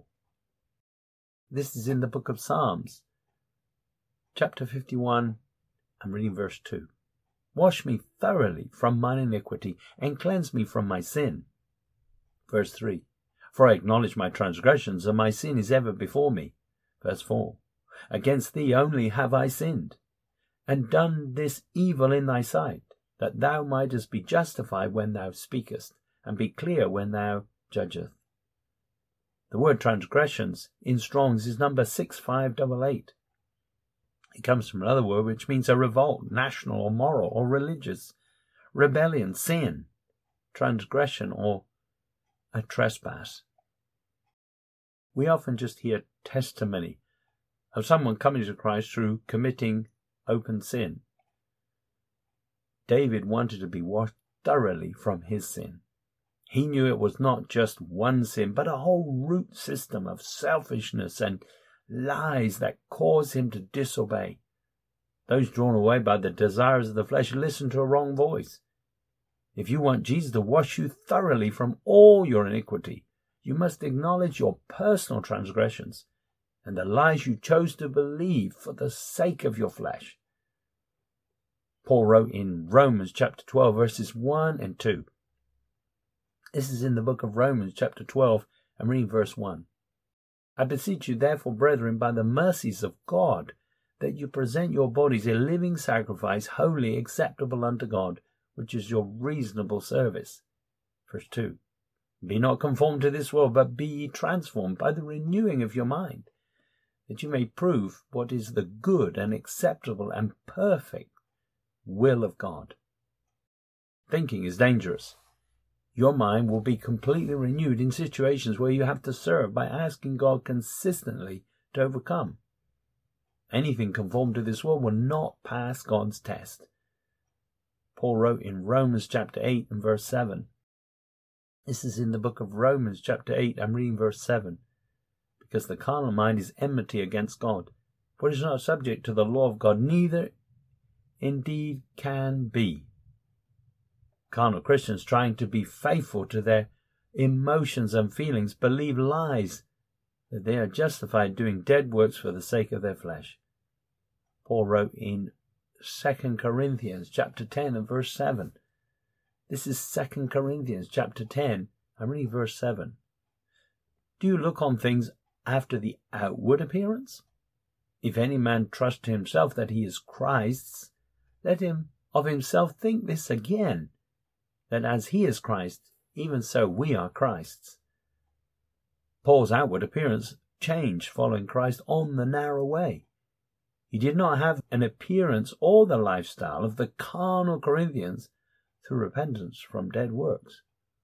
Speaker 1: This is in the book of Psalms, chapter fifty-one, I'm reading verse two. Wash me thoroughly from mine iniquity, and cleanse me from my sin. Verse three. For I acknowledge my transgressions, and my sin is ever before me. Verse four. Against thee only have I sinned, and done this evil in thy sight, that thou mightest be justified when thou speakest, and be clear when thou judgest. The word transgressions in Strong's is number six five eight eight. It comes from another word which means a revolt, national or moral or religious, rebellion, sin, transgression, or a trespass. We often just hear testimony of someone coming to Christ through committing open sin. David wanted to be washed thoroughly from his sin. He knew it was not just one sin, but a whole root system of selfishness and lies that cause him to disobey. Those drawn away by the desires of the flesh listen to a wrong voice. If you want Jesus to wash you thoroughly from all your iniquity, you must acknowledge your personal transgressions and the lies you chose to believe for the sake of your flesh. Paul wrote in Romans chapter twelve, verses one and two. This is in the book of Romans chapter twelve, and reading verse one. I beseech you, therefore, brethren, by the mercies of God, that you present your bodies a living sacrifice, holy, acceptable unto God, which is your reasonable service. Verse two. Be not conformed to this world, but be ye transformed by the renewing of your mind, that you may prove what is the good and acceptable and perfect will of God. Thinking is dangerous. Your mind will be completely renewed in situations where you have to serve by asking God consistently to overcome. Anything conformed to this world will not pass God's test. Paul wrote in Romans chapter eight and verse seven. This is in the book of Romans chapter eight, I'm reading verse seven. Because the carnal mind is enmity against God, for it is not subject to the law of God, neither indeed can be. Carnal Christians trying to be faithful to their emotions and feelings believe lies that they are justified doing dead works for the sake of their flesh. Paul wrote in Second Corinthians chapter ten and verse seven. This is Second Corinthians chapter ten. I'm reading verse seven. Do you look on things after the outward appearance? If any man trust to himself that he is Christ's, let him of himself think this again, that as he is Christ, even so we are Christ's. Paul's outward appearance changed following Christ on the narrow way. He did not have an appearance or the lifestyle of the carnal Corinthians through repentance from dead works.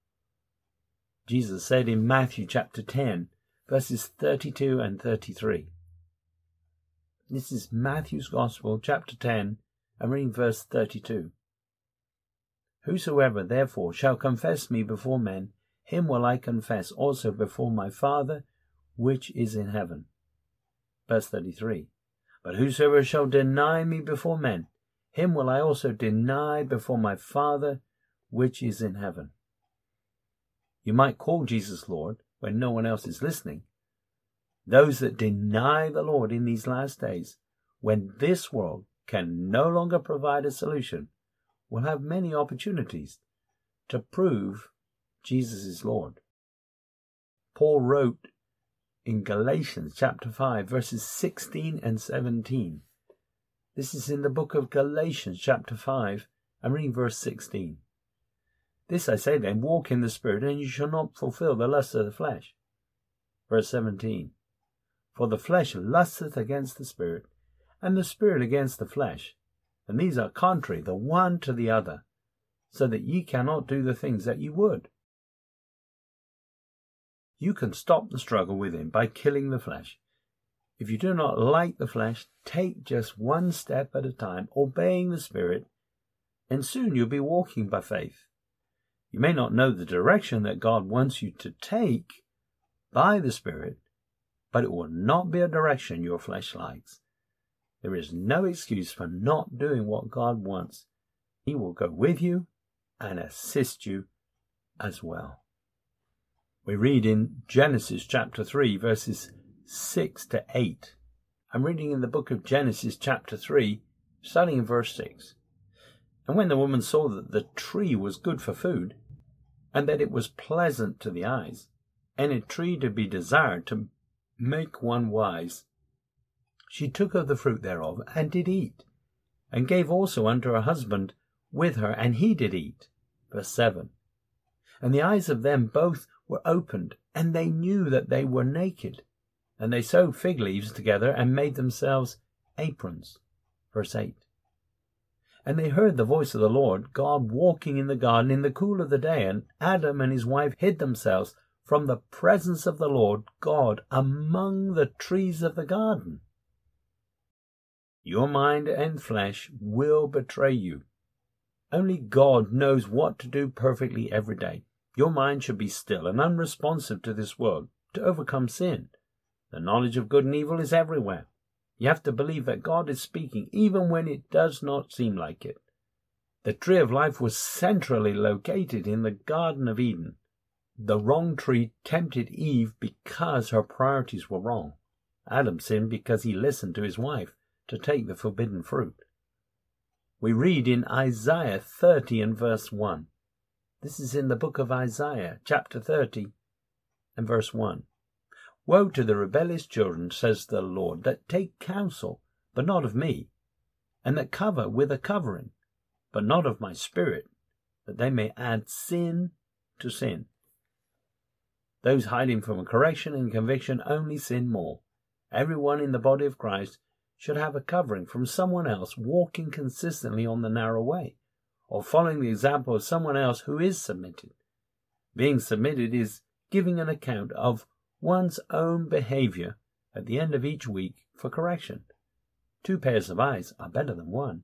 Speaker 1: Jesus said in Matthew chapter ten, verses thirty-two and thirty-three. This is Matthew's Gospel, chapter ten, and reading verse thirty-two. Whosoever therefore shall confess me before men, him will I confess also before my Father which is in heaven. Verse thirty-three. But whosoever shall deny me before men, him will I also deny before my Father which is in heaven. You might call Jesus Lord when no one else is listening. Those that deny the Lord in these last days, when this world can no longer provide a solution, will have many opportunities to prove Jesus is Lord. Paul wrote in Galatians chapter five, verses sixteen and seventeen. This is in the book of Galatians chapter five, and reading verse sixteen. This I say then, walk in the Spirit, and you shall not fulfill the lust of the flesh. Verse seventeen. For the flesh lusteth against the Spirit, and the Spirit against the flesh, and these are contrary the one to the other, so that ye cannot do the things that ye would. You can stop the struggle within by killing the flesh. If you do not like the flesh, take just one step at a time, obeying the Spirit, and soon you'll be walking by faith. You may not know the direction that God wants you to take by the Spirit, but it will not be a direction your flesh likes. There is no excuse for not doing what God wants. He will go with you and assist you as well. We read in Genesis chapter three, verses six to eight. I'm reading in the book of Genesis chapter three, starting in verse six. And when the woman saw that the tree was good for food, and that it was pleasant to the eyes, and a tree to be desired to make one wise, she took of the fruit thereof, and did eat, and gave also unto her husband with her, and he did eat. Verse seven. And the eyes of them both were opened, and they knew that they were naked. And they sewed fig leaves together, and made themselves aprons. Verse eight. And they heard the voice of the Lord God walking in the garden in the cool of the day, and Adam and his wife hid themselves from the presence of the Lord God among the trees of the garden. Your mind and flesh will betray you. Only God knows what to do perfectly every day. Your mind should be still and unresponsive to this world to overcome sin. The knowledge of good and evil is everywhere. You have to believe that God is speaking even when it does not seem like it. The tree of life was centrally located in the Garden of Eden. The wrong tree tempted Eve because her priorities were wrong. Adam sinned because he listened to his wife to take the forbidden fruit. We read in Isaiah thirty and verse one. This is in the book of Isaiah, chapter thirty and verse one. Woe to the rebellious children, says the Lord, that take counsel, but not of me, and that cover with a covering, but not of my Spirit, that they may add sin to sin. Those hiding from a correction and conviction only sin more. Everyone in the body of Christ should have a covering from someone else walking consistently on the narrow way, or following the example of someone else who is submitted. Being submitted is giving an account of one's own behavior at the end of each week for correction. Two pairs of eyes are better than one.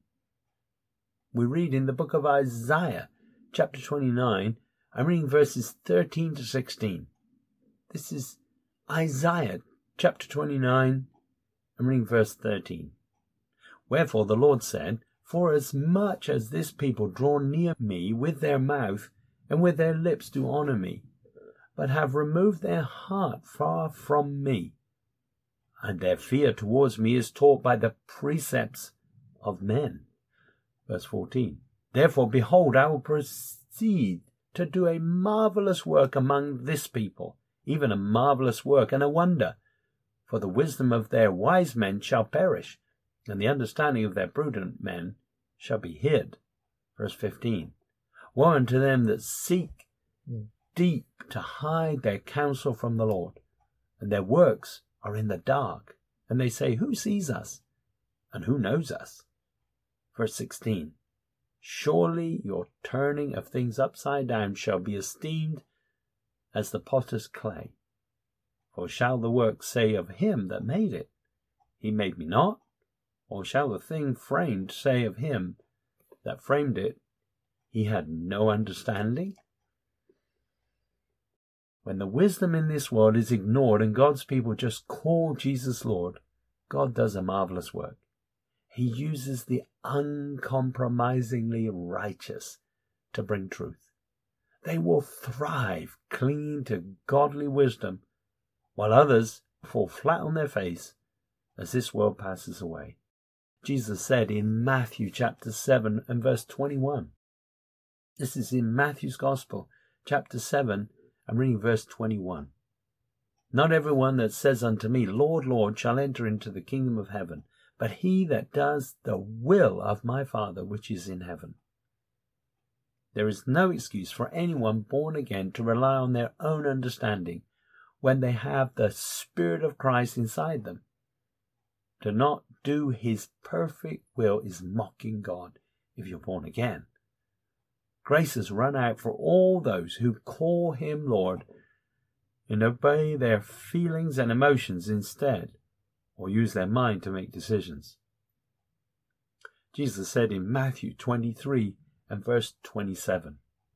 Speaker 1: We read in the book of Isaiah, chapter twenty-nine, I'm reading verses thirteen to sixteen. This is Isaiah, chapter twenty-nine, I'm reading verse thirteen. Wherefore the Lord said, For as much as this people draw near me with their mouth, and with their lips do honour me, but have removed their heart far from me, and their fear towards me is taught by the precepts of men. Verse fourteen. Therefore, behold, I will proceed to do a marvellous work among this people, even a marvellous work and a wonder. For the wisdom of their wise men shall perish, and the understanding of their prudent men shall be hid. Verse fifteen. Woe unto them that seek deep to hide their counsel from the Lord, and their works are in the dark, and they say, Who sees us, and who knows us? Verse sixteen. Surely your turning of things upside down shall be esteemed as the potter's clay. For shall the work say of him that made it, He made me not? Or shall the thing framed say of him that framed it, He had no understanding? When the wisdom in this world is ignored and God's people just call Jesus Lord, God does a marvelous work. He uses the uncompromisingly righteous to bring truth. They will thrive clinging to godly wisdom, while others fall flat on their face as this world passes away. Jesus said in Matthew chapter seven and verse twenty-one. This is in Matthew's Gospel, chapter seven, I'm reading verse twenty-one. Not everyone that says unto me, Lord, Lord, shall enter into the kingdom of heaven, but he that does the will of my Father which is in heaven. There is no excuse for anyone born again to rely on their own understanding when they have the Spirit of Christ inside them. To not do his perfect will is mocking God if you're born again. Grace has run out for all those who call him Lord and obey their feelings and emotions instead, or use their mind to make decisions. Jesus said in Matthew twenty-three and verse twenty-seven.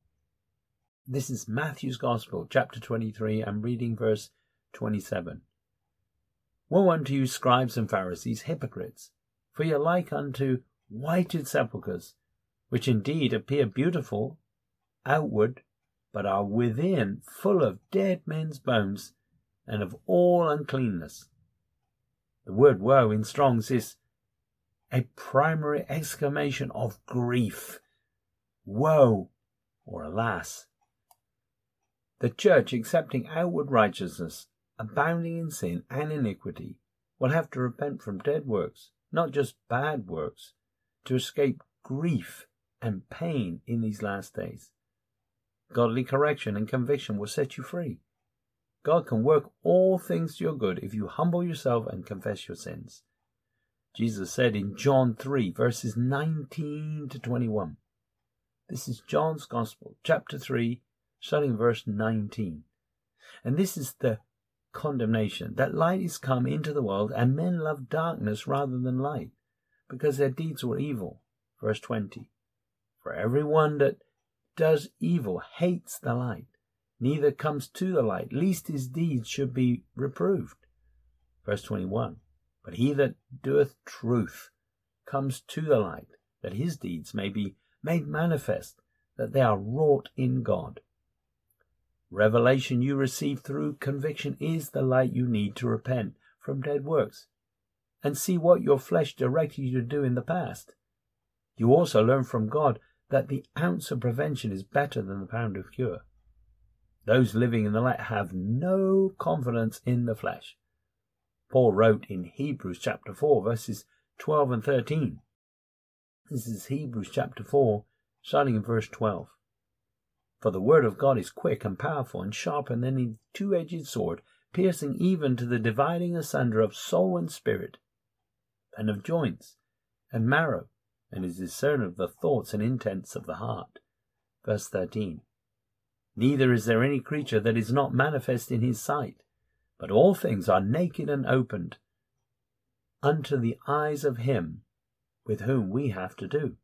Speaker 1: This is Matthew's Gospel, chapter twenty-three, I'm reading verse twenty-seven. Woe unto you, scribes and Pharisees, hypocrites! For ye are like unto whited sepulchres, which indeed appear beautiful outward, but are within full of dead men's bones and of all uncleanness. The word woe in Strong's is a primary exclamation of grief. Woe, or alas. The church, accepting outward righteousness, abounding in sin and iniquity, will have to repent from dead works, not just bad works, to escape grief and pain in these last days. Godly correction and conviction will set you free. God can work all things to your good if you humble yourself and confess your sins. Jesus said in John three, verses nineteen to twenty-one. This is John's Gospel, chapter three, starting verse nineteen. And this is the condemnation, that light is come into the world, and men love darkness rather than light, because their deeds were evil. Verse twenty. For every one that does evil hates the light, neither comes to the light, lest his deeds should be reproved. Verse twenty-one. But he that doeth truth comes to the light, that his deeds may be made manifest, that they are wrought in God. Revelation you receive through conviction is the light you need to repent from dead works and see what your flesh directed you to do in the past. You also learn from God that the ounce of prevention is better than the pound of cure. Those living in the light have no confidence in the flesh. Paul wrote in Hebrews chapter four, verses twelve and thirteen. This is Hebrews chapter four, starting in verse twelve. For the word of God is quick and powerful and sharper than any two-edged sword, piercing even to the dividing asunder of soul and spirit, and of joints and marrow, and is discerner of the thoughts and intents of the heart. Verse thirteen. Neither is there any creature that is not manifest in his sight, but all things are naked and opened unto the eyes of him with whom we have to do.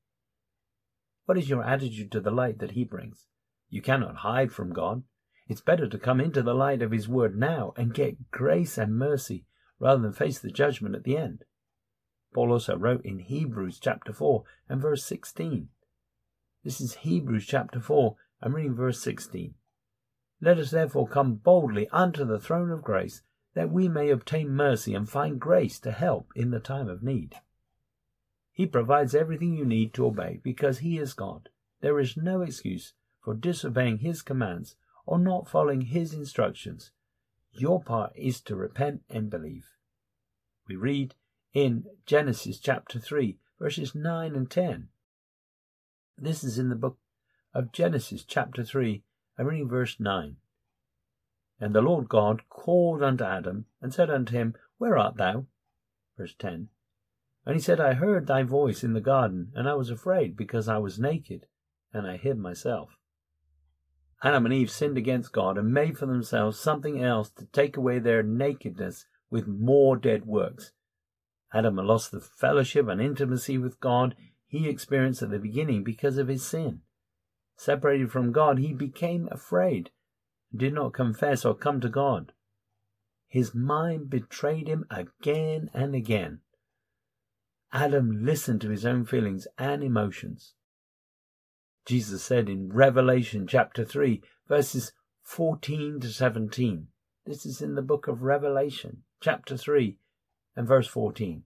Speaker 1: What is your attitude to the light that he brings? You cannot hide from God. It's better to come into the light of his word now and get grace and mercy rather than face the judgment at the end. Paul also wrote in Hebrews chapter four and verse sixteen. This is Hebrews chapter four, I'm reading verse sixteen. Let us therefore come boldly unto the throne of grace, that we may obtain mercy and find grace to help in the time of need. He provides everything you need to obey because he is God. There is no excuse for disobeying his commands or not following his instructions. Your part is to repent and believe. We read in Genesis chapter three, verses nine and ten. This is in the book of Genesis chapter three, I'm reading verse nine. And the Lord God called unto Adam, and said unto him, Where art thou? Verse ten. And he said, I heard thy voice in the garden, and I was afraid, because I was naked, and I hid myself. Adam and Eve sinned against God and made for themselves something else to take away their nakedness with more dead works. Adam had lost the fellowship and intimacy with God he experienced at the beginning because of his sin. Separated from God, he became afraid and did not confess or come to God. His mind betrayed him again and again. Adam listened to his own feelings and emotions. Jesus said in Revelation chapter three, verses fourteen to seventeen. This is in the book of Revelation, chapter three, and verse fourteen.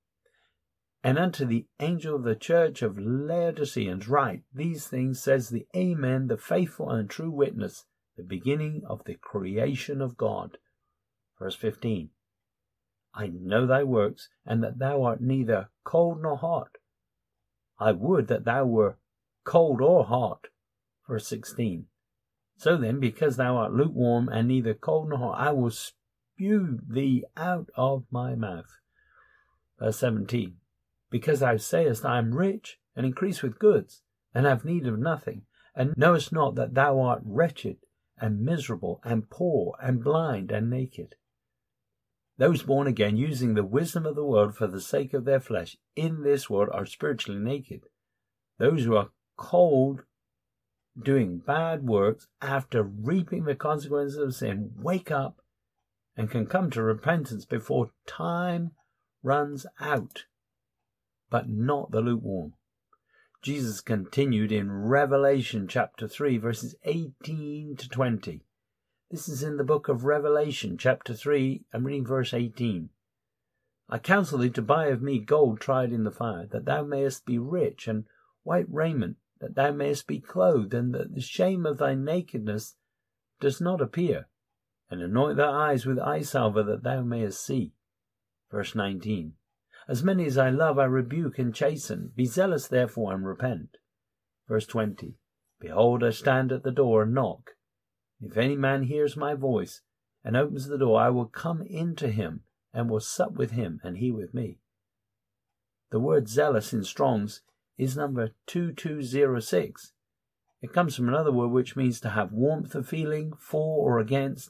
Speaker 1: And unto the angel of the church of Laodiceans write, these things says the Amen, the faithful and true witness, the beginning of the creation of God. Verse fifteen. I know thy works, and that thou art neither cold nor hot. I would that thou were cold or hot. Verse sixteen. So then, because thou art lukewarm and neither cold nor hot, I will spew thee out of my mouth. Verse seventeen. Because thou sayest, I am rich, and increase with goods, and have need of nothing, and knowest not that thou art wretched, and miserable, and poor, and blind, and naked. Those born again, using the wisdom of the world for the sake of their flesh, in this world are spiritually naked. Those who are cold, doing bad works, after reaping the consequences of sin, wake up and can come to repentance before time runs out, but not the lukewarm. Jesus continued in Revelation chapter three, verses eighteen to twenty. This is in the book of Revelation chapter three, I'm reading verse eighteen. I counsel thee to buy of me gold tried in the fire, that thou mayest be rich, and white raiment, that thou mayest be clothed, and that the shame of thy nakedness does not appear, and anoint thy eyes with eye salve, that thou mayest see. Verse nineteen. As many as I love I rebuke and chasten. Be zealous therefore and repent. Verse twenty. Behold, I stand at the door and knock. If any man hears my voice and opens the door, I will come into him and will sup with him and he with me. The word zealous in Strong's is number two two zero six. It comes from another word which means to have warmth of feeling, for or against.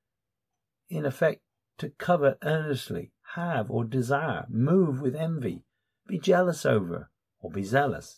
Speaker 1: In effect, to covet earnestly, have or desire, move with envy, be jealous over, or be zealous.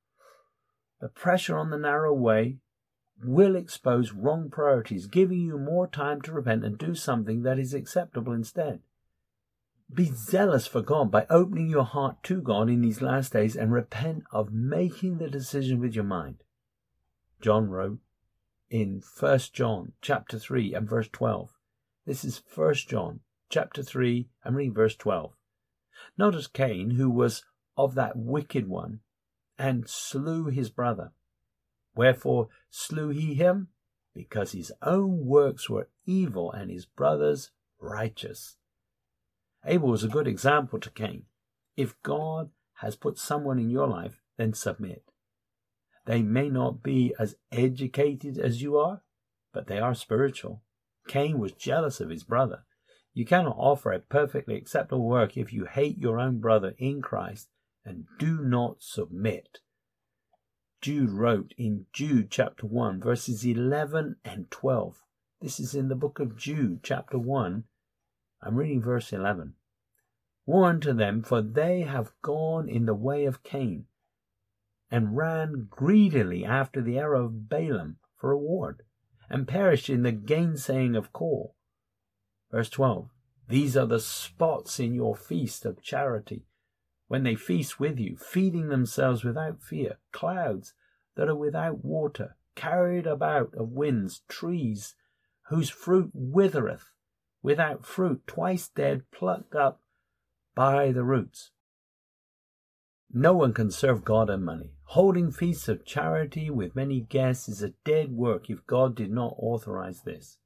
Speaker 1: The pressure on the narrow way will expose wrong priorities, giving you more time to repent and do something that is acceptable instead. Be zealous for God by opening your heart to God in these last days and repent of making the decision with your mind. John wrote in First John chapter three and verse twelve. This is First John chapter three and reading verse twelve. Notice Cain, who was of that wicked one, and slew his brother. Wherefore slew he him? Because his own works were evil and his brother's righteous. Abel was a good example to Cain. If God has put someone in your life, then submit. They may not be as educated as you are, but they are spiritual. Cain was jealous of his brother. You cannot offer a perfectly acceptable work if you hate your own brother in Christ and do not submit. Jude wrote in Jude chapter one, verses eleven and twelve. This is in the book of Jude chapter one. I'm reading verse eleven. Woe unto them, for they have gone in the way of Cain, and ran greedily after the error of Balaam for reward, and perished in the gainsaying of Kor. Verse twelve. These are the spots in your feast of charity, when they feast with you, feeding themselves without fear, clouds that are without water, carried about of winds, trees whose fruit withereth, without fruit, twice dead, plucked up by the roots. No one can serve God and money. Holding feasts of charity with many guests is a dead work if God did not authorize this.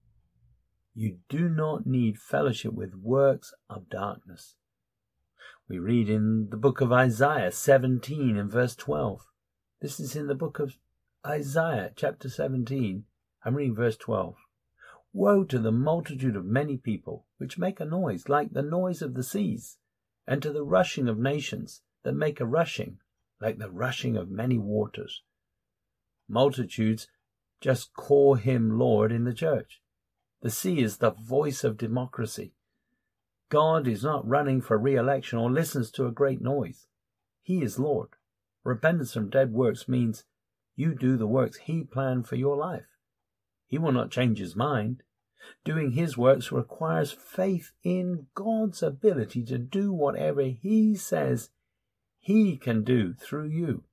Speaker 1: You do not need fellowship with works of darkness. We read in the book of Isaiah seventeen and verse twelve. This is in the book of Isaiah chapter seventeen. I'm reading verse twelve. Woe to the multitude of many people, which make a noise like the noise of the seas, and to the rushing of nations that make a rushing like the rushing of many waters. Multitudes just call him Lord in the church. The sea is the voice of democracy. God is not running for re-election or listens to a great noise. He is Lord. Repentance from dead works means you do the works he planned for your life. He will not change his mind. Doing his works requires faith in God's ability to do whatever he says he can do through you.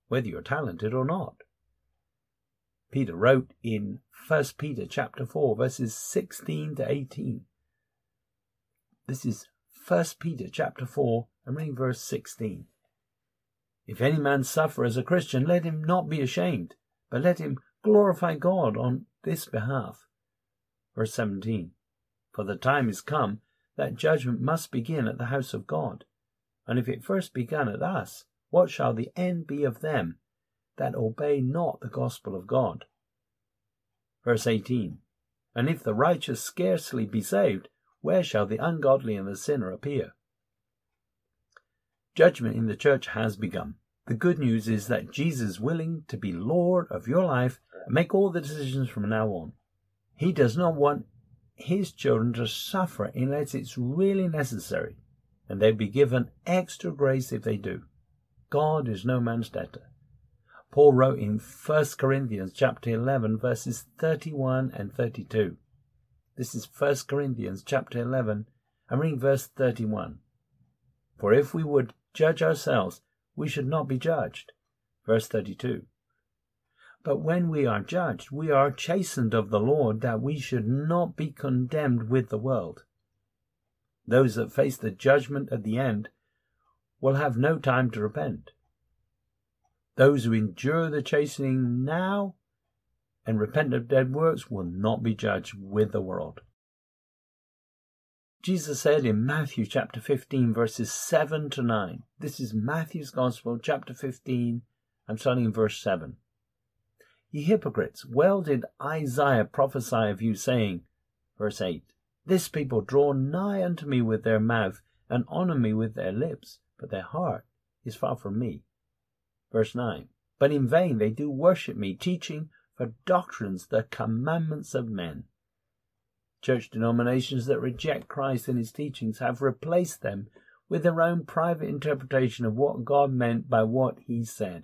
Speaker 1: whether you're talented or not. Peter wrote in First Peter chapter four, verses sixteen to eighteen. This is First Peter chapter four, and reading verse sixteen. If any man suffer as a Christian, let him not be ashamed, but let him glorify God on this behalf. Verse seventeen. For the time is come that judgment must begin at the house of God. And if it first began at us, what shall the end be of them that obey not the gospel of God? Verse eighteen. And if the righteous scarcely be saved, where shall the ungodly and the sinner appear? Judgment in the church has begun. The good news is that Jesus is willing to be Lord of your life and make all the decisions from now on. He does not want his children to suffer unless it's really necessary, and they'll be given extra grace if they do. God is no man's debtor. Paul wrote in First Corinthians chapter eleven, verses thirty-one and thirty-two. This is First Corinthians chapter eleven, and reading verse thirty-one. For if we would judge ourselves, we should not be judged. Verse thirty-two. But when we are judged, we are chastened of the Lord, that we should not be condemned with the world. Those that face the judgment at the end will have no time to repent. Those who endure the chastening now and repent of dead works will not be judged with the world. Jesus said in Matthew chapter fifteen, verses seven to nine. This is Matthew's Gospel, chapter fifteen. I'm starting in verse seven. Ye hypocrites, well did Isaiah prophesy of you, saying, verse eight, This people draw nigh unto me with their mouth, and honour me with their lips, but their heart is far from me. Verse nine, But in vain they do worship me, teaching for doctrines the commandments of men. Church denominations that reject Christ and his teachings have replaced them with their own private interpretation of what God meant by what he said.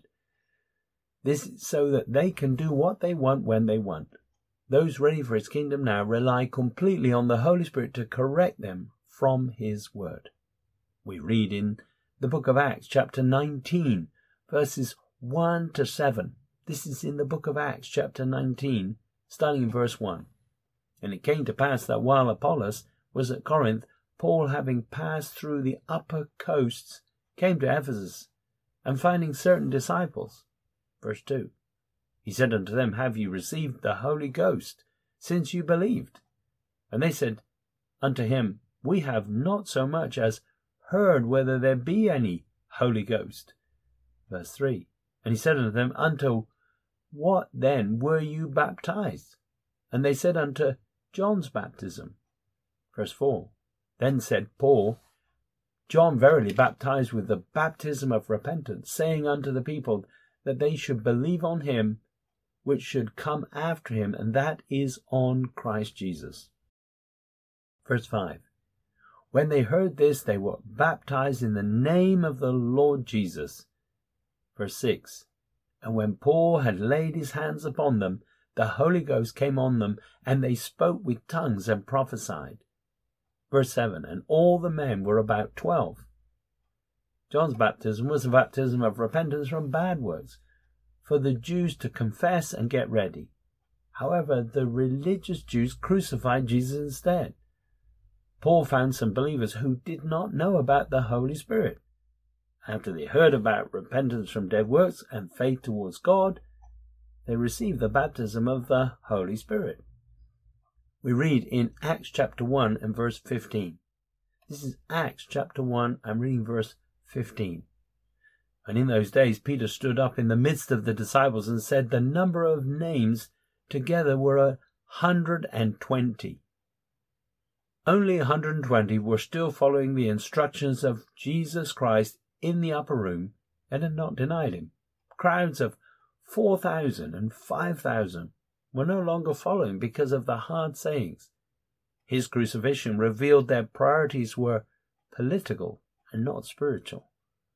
Speaker 1: This is so that they can do what they want when they want. Those ready for his kingdom now rely completely on the Holy Spirit to correct them from his word. We read in the book of Acts, chapter nineteen, verses one to seven. This is in the book of Acts, chapter nineteen, starting in verse one. And it came to pass that while Apollos was at Corinth, Paul, having passed through the upper coasts, came to Ephesus, and finding certain disciples. Verse two. He said unto them, Have ye received the Holy Ghost, since you believed? And they said unto him, We have not so much as heard whether there be any Holy Ghost. Verse three. And he said unto them, Unto what then were you baptized? And they said, Unto John's baptism. Verse four. Then said Paul, John verily baptized with the baptism of repentance, saying unto the people that they should believe on him which should come after him, and that is on Christ Jesus. Verse five. When they heard this, they were baptized in the name of the Lord Jesus. Verse six. And when Paul had laid his hands upon them, the Holy Ghost came on them, and they spoke with tongues and prophesied. Verse seven. And all the men were about twelve. John's baptism was a baptism of repentance from bad works, for the Jews to confess and get ready. However, the religious Jews crucified Jesus instead. Paul found some believers who did not know about the Holy Spirit. After they heard about repentance from dead works and faith towards God, they received the baptism of the Holy Spirit. We read in Acts chapter one and verse fifteen. This is Acts chapter one, I'm reading verse fifteen. And in those days Peter stood up in the midst of the disciples and said, The number of names together were a hundred and twenty. Only a hundred and twenty were still following the instructions of Jesus Christ in the upper room and had not denied him. Crowds of four thousand and five thousand were no longer following because of the hard sayings. His crucifixion revealed their priorities were political and not spiritual.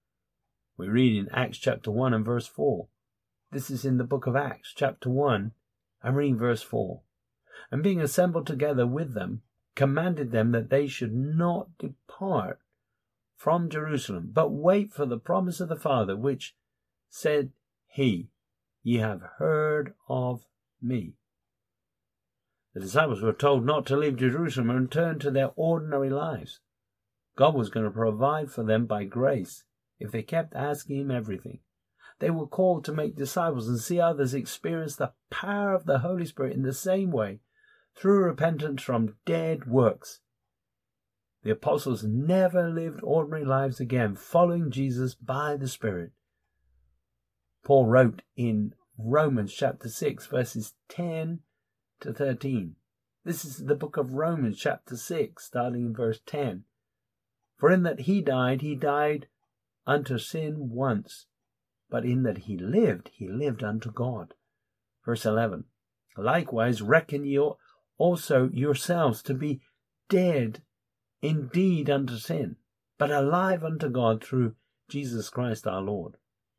Speaker 1: We read in Acts chapter one and verse four. This is in the book of Acts chapter one, I'm reading verse four. And being assembled together with them, commanded them that they should not depart from Jerusalem, but wait for the promise of the Father, which said he, ye have heard of me. The disciples were told not to leave Jerusalem and return to their ordinary lives. God was going to provide for them by grace if they kept asking him everything. They were called to make disciples and see others experience the power of the Holy Spirit in the same way through repentance from dead works. The apostles never lived ordinary lives again, following Jesus by the Spirit. Paul wrote in Romans chapter six, verses ten to thirteen. This is the book of Romans chapter six, starting in verse ten. For in that he died, he died unto sin once, but in that he lived, he lived unto God. Verse eleven. Likewise reckon ye also yourselves to be dead indeed unto sin, but alive unto God through Jesus Christ our Lord.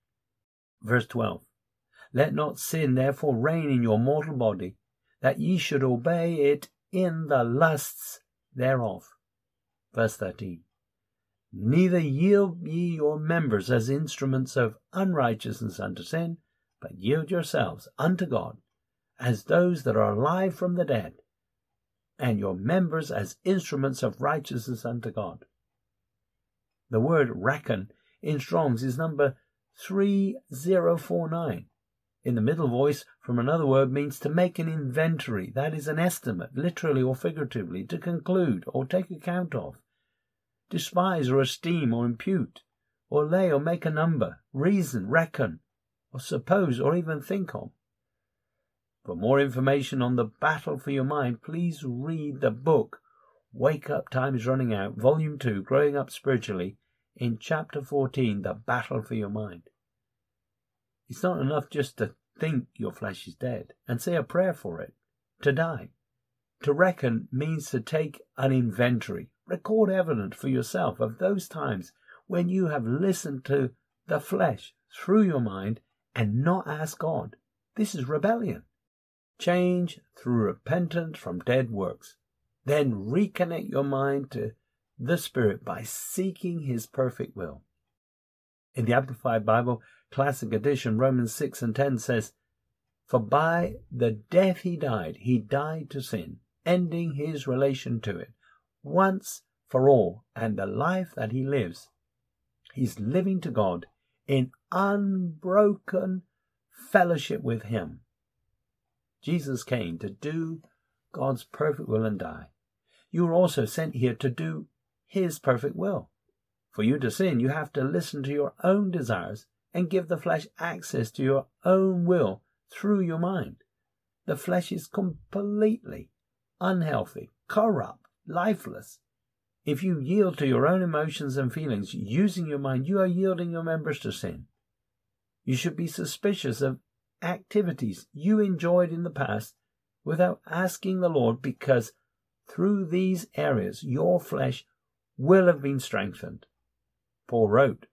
Speaker 1: Verse twelve. Let not sin therefore reign in your mortal body, that ye should obey it in the lusts thereof. Verse thirteen. Neither yield ye your members as instruments of unrighteousness unto sin, but yield yourselves unto God as those that are alive from the dead, and your members as instruments of righteousness unto God. The word reckon in Strong's is number three zero four nine. In the middle voice from another word means to make an inventory, that is an estimate, literally or figuratively, to conclude or take account of, despise or esteem or impute, or lay or make a number, reason, reckon, or suppose or even think of. For more information on the battle for your mind, please read the book Wake Up, Time is Running Out, Volume two, Growing Up Spiritually, in Chapter fourteen, The Battle for Your Mind. It's not enough just to think your flesh is dead and say a prayer for it to die. To reckon means to take an inventory, record evidence for yourself of those times when you have listened to the flesh through your mind and not asked God. This is rebellion. Change through repentance from dead works. Then reconnect your mind to the Spirit by seeking His perfect will. In the Amplified Bible Classic Edition, Romans six and ten says, For by the death he died, he died to sin, ending his relation to it, once for all, and the life that he lives, he's living to God in unbroken fellowship with Him. Jesus came to do God's perfect will and die. You were also sent here to do His perfect will. For you to sin, you have to listen to your own desires and give the flesh access to your own will through your mind. The flesh is completely unhealthy, corrupt, lifeless. If you yield to your own emotions and feelings using your mind, you are yielding your members to sin. You should be suspicious of activities you enjoyed in the past without asking the Lord, because through these areas your flesh will have been strengthened. Paul wrote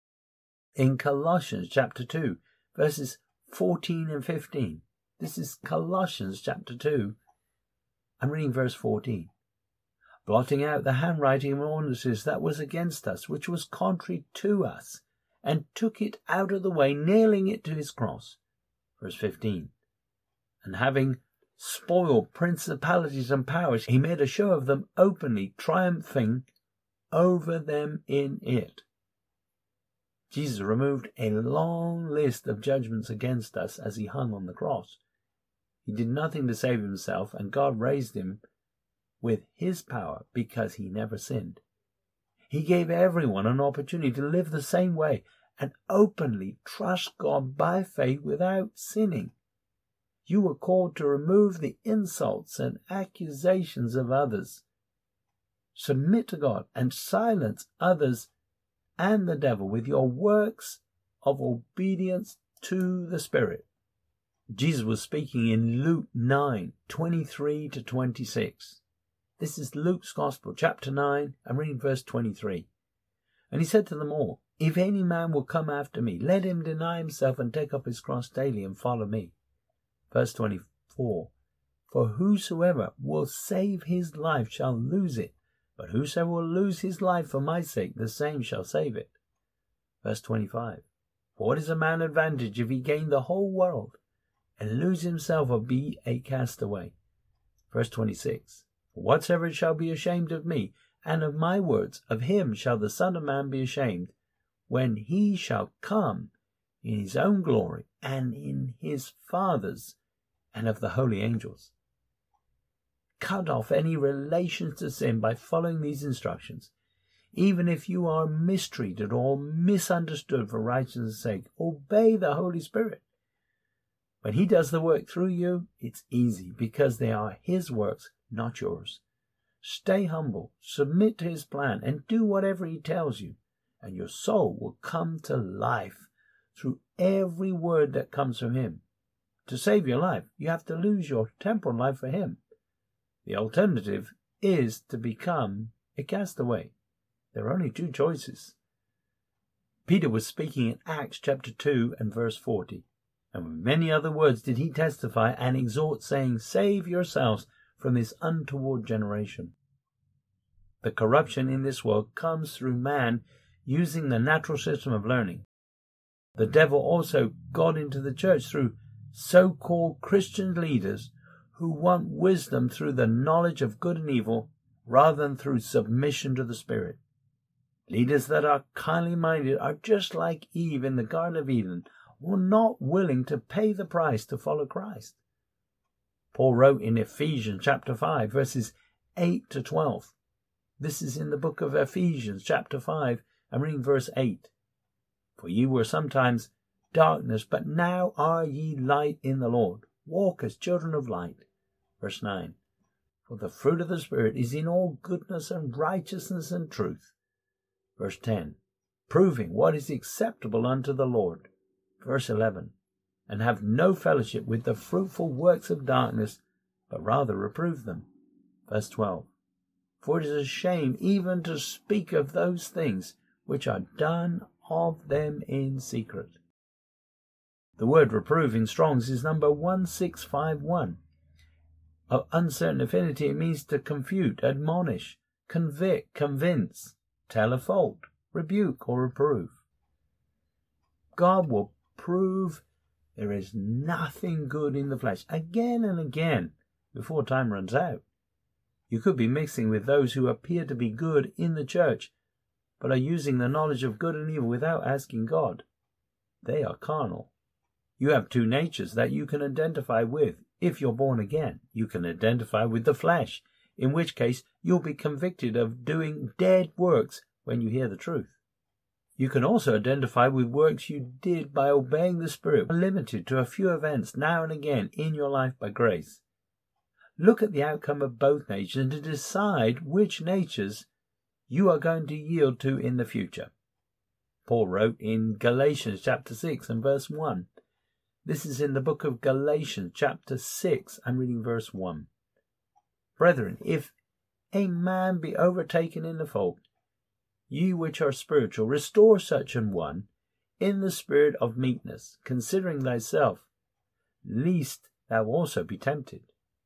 Speaker 1: in Colossians chapter two, verses fourteen and fifteen. This is Colossians chapter two. I'm reading verse fourteen. Blotting out the handwriting of ordinances that was against us, which was contrary to us, and took it out of the way, nailing it to his cross. Verse fifteen. And having spoiled principalities and powers, he made a show of them openly, triumphing over them in it. Jesus removed a long list of judgments against us as he hung on the cross. He did nothing to save himself, and God raised him with his power because he never sinned. He gave everyone an opportunity to live the same way and openly trust God by faith without sinning. You were called to remove the insults and accusations of others. Submit to God and silence others and the devil with your works of obedience to the Spirit. Jesus was speaking in Luke nine, twenty-three to twenty-six. This is Luke's Gospel, chapter nine, and reading verse twenty-three. And he said to them all, If any man will come after me, let him deny himself and take up his cross daily and follow me. Verse twenty-four. For whosoever will save his life shall lose it, but whosoever will lose his life for my sake, the same shall save it. Verse twenty-five. For what is a man advantage if he gain the whole world, and lose himself or be a castaway? Verse twenty-six. For whatsoever shall be ashamed of me, and of my words, of him shall the Son of Man be ashamed, when he shall come in his own glory, and in his Father's, and of the holy angels. Cut off any relations to sin by following these instructions. Even if you are mistreated or misunderstood for righteousness' sake, obey the Holy Spirit. When he does the work through you, it's easy because they are his works, not yours. Stay humble, submit to his plan, and do whatever he tells you, and your soul will come to life through every word that comes from him. To save your life, you have to lose your temporal life for him. The alternative is to become a castaway. There are only two choices. Peter was speaking in Acts chapter two and verse forty, and with many other words did he testify and exhort, saying, Save yourselves from this untoward generation. The corruption in this world comes through man using the natural system of learning. The devil also got into the church through so-called Christian leaders who want wisdom through the knowledge of good and evil rather than through submission to the Spirit. Leaders that are kindly minded are just like Eve in the Garden of Eden, were not willing to pay the price to follow Christ. Paul wrote in Ephesians chapter five, verses eight to twelve. This is in the book of Ephesians chapter five, and reading verse eight. For ye were sometimes darkness, but now are ye light in the Lord. Walk as children of light. Verse nine. For the fruit of the Spirit is in all goodness and righteousness and truth. Verse ten. Proving what is acceptable unto the Lord. Verse eleven. And have no fellowship with the fruitful works of darkness, but rather reprove them. Verse twelve. For it is a shame even to speak of those things which are done of them in secret. The word reprove in Strong's is number one six five one. Of uncertain affinity, it means to confute, admonish, convict, convince, tell a fault, rebuke, or reprove. God will prove there is nothing good in the flesh again and again before time runs out. You could be mixing with those who appear to be good in the church, but are using the knowledge of good and evil without asking God. They are carnal. You have two natures that you can identify with. If you're born again, you can identify with the flesh, in which case you'll be convicted of doing dead works when you hear the truth. You can also identify with works you did by obeying the Spirit, limited to a few events now and again in your life by grace. Look at the outcome of both natures and to decide which natures you are going to yield to in the future. Paul wrote in Galatians chapter six and verse one. This is in the book of Galatians chapter six. I'm reading verse one. Brethren, if a man be overtaken in the fault, ye which are spiritual, restore such an one in the spirit of meekness, considering thyself, lest thou also be tempted.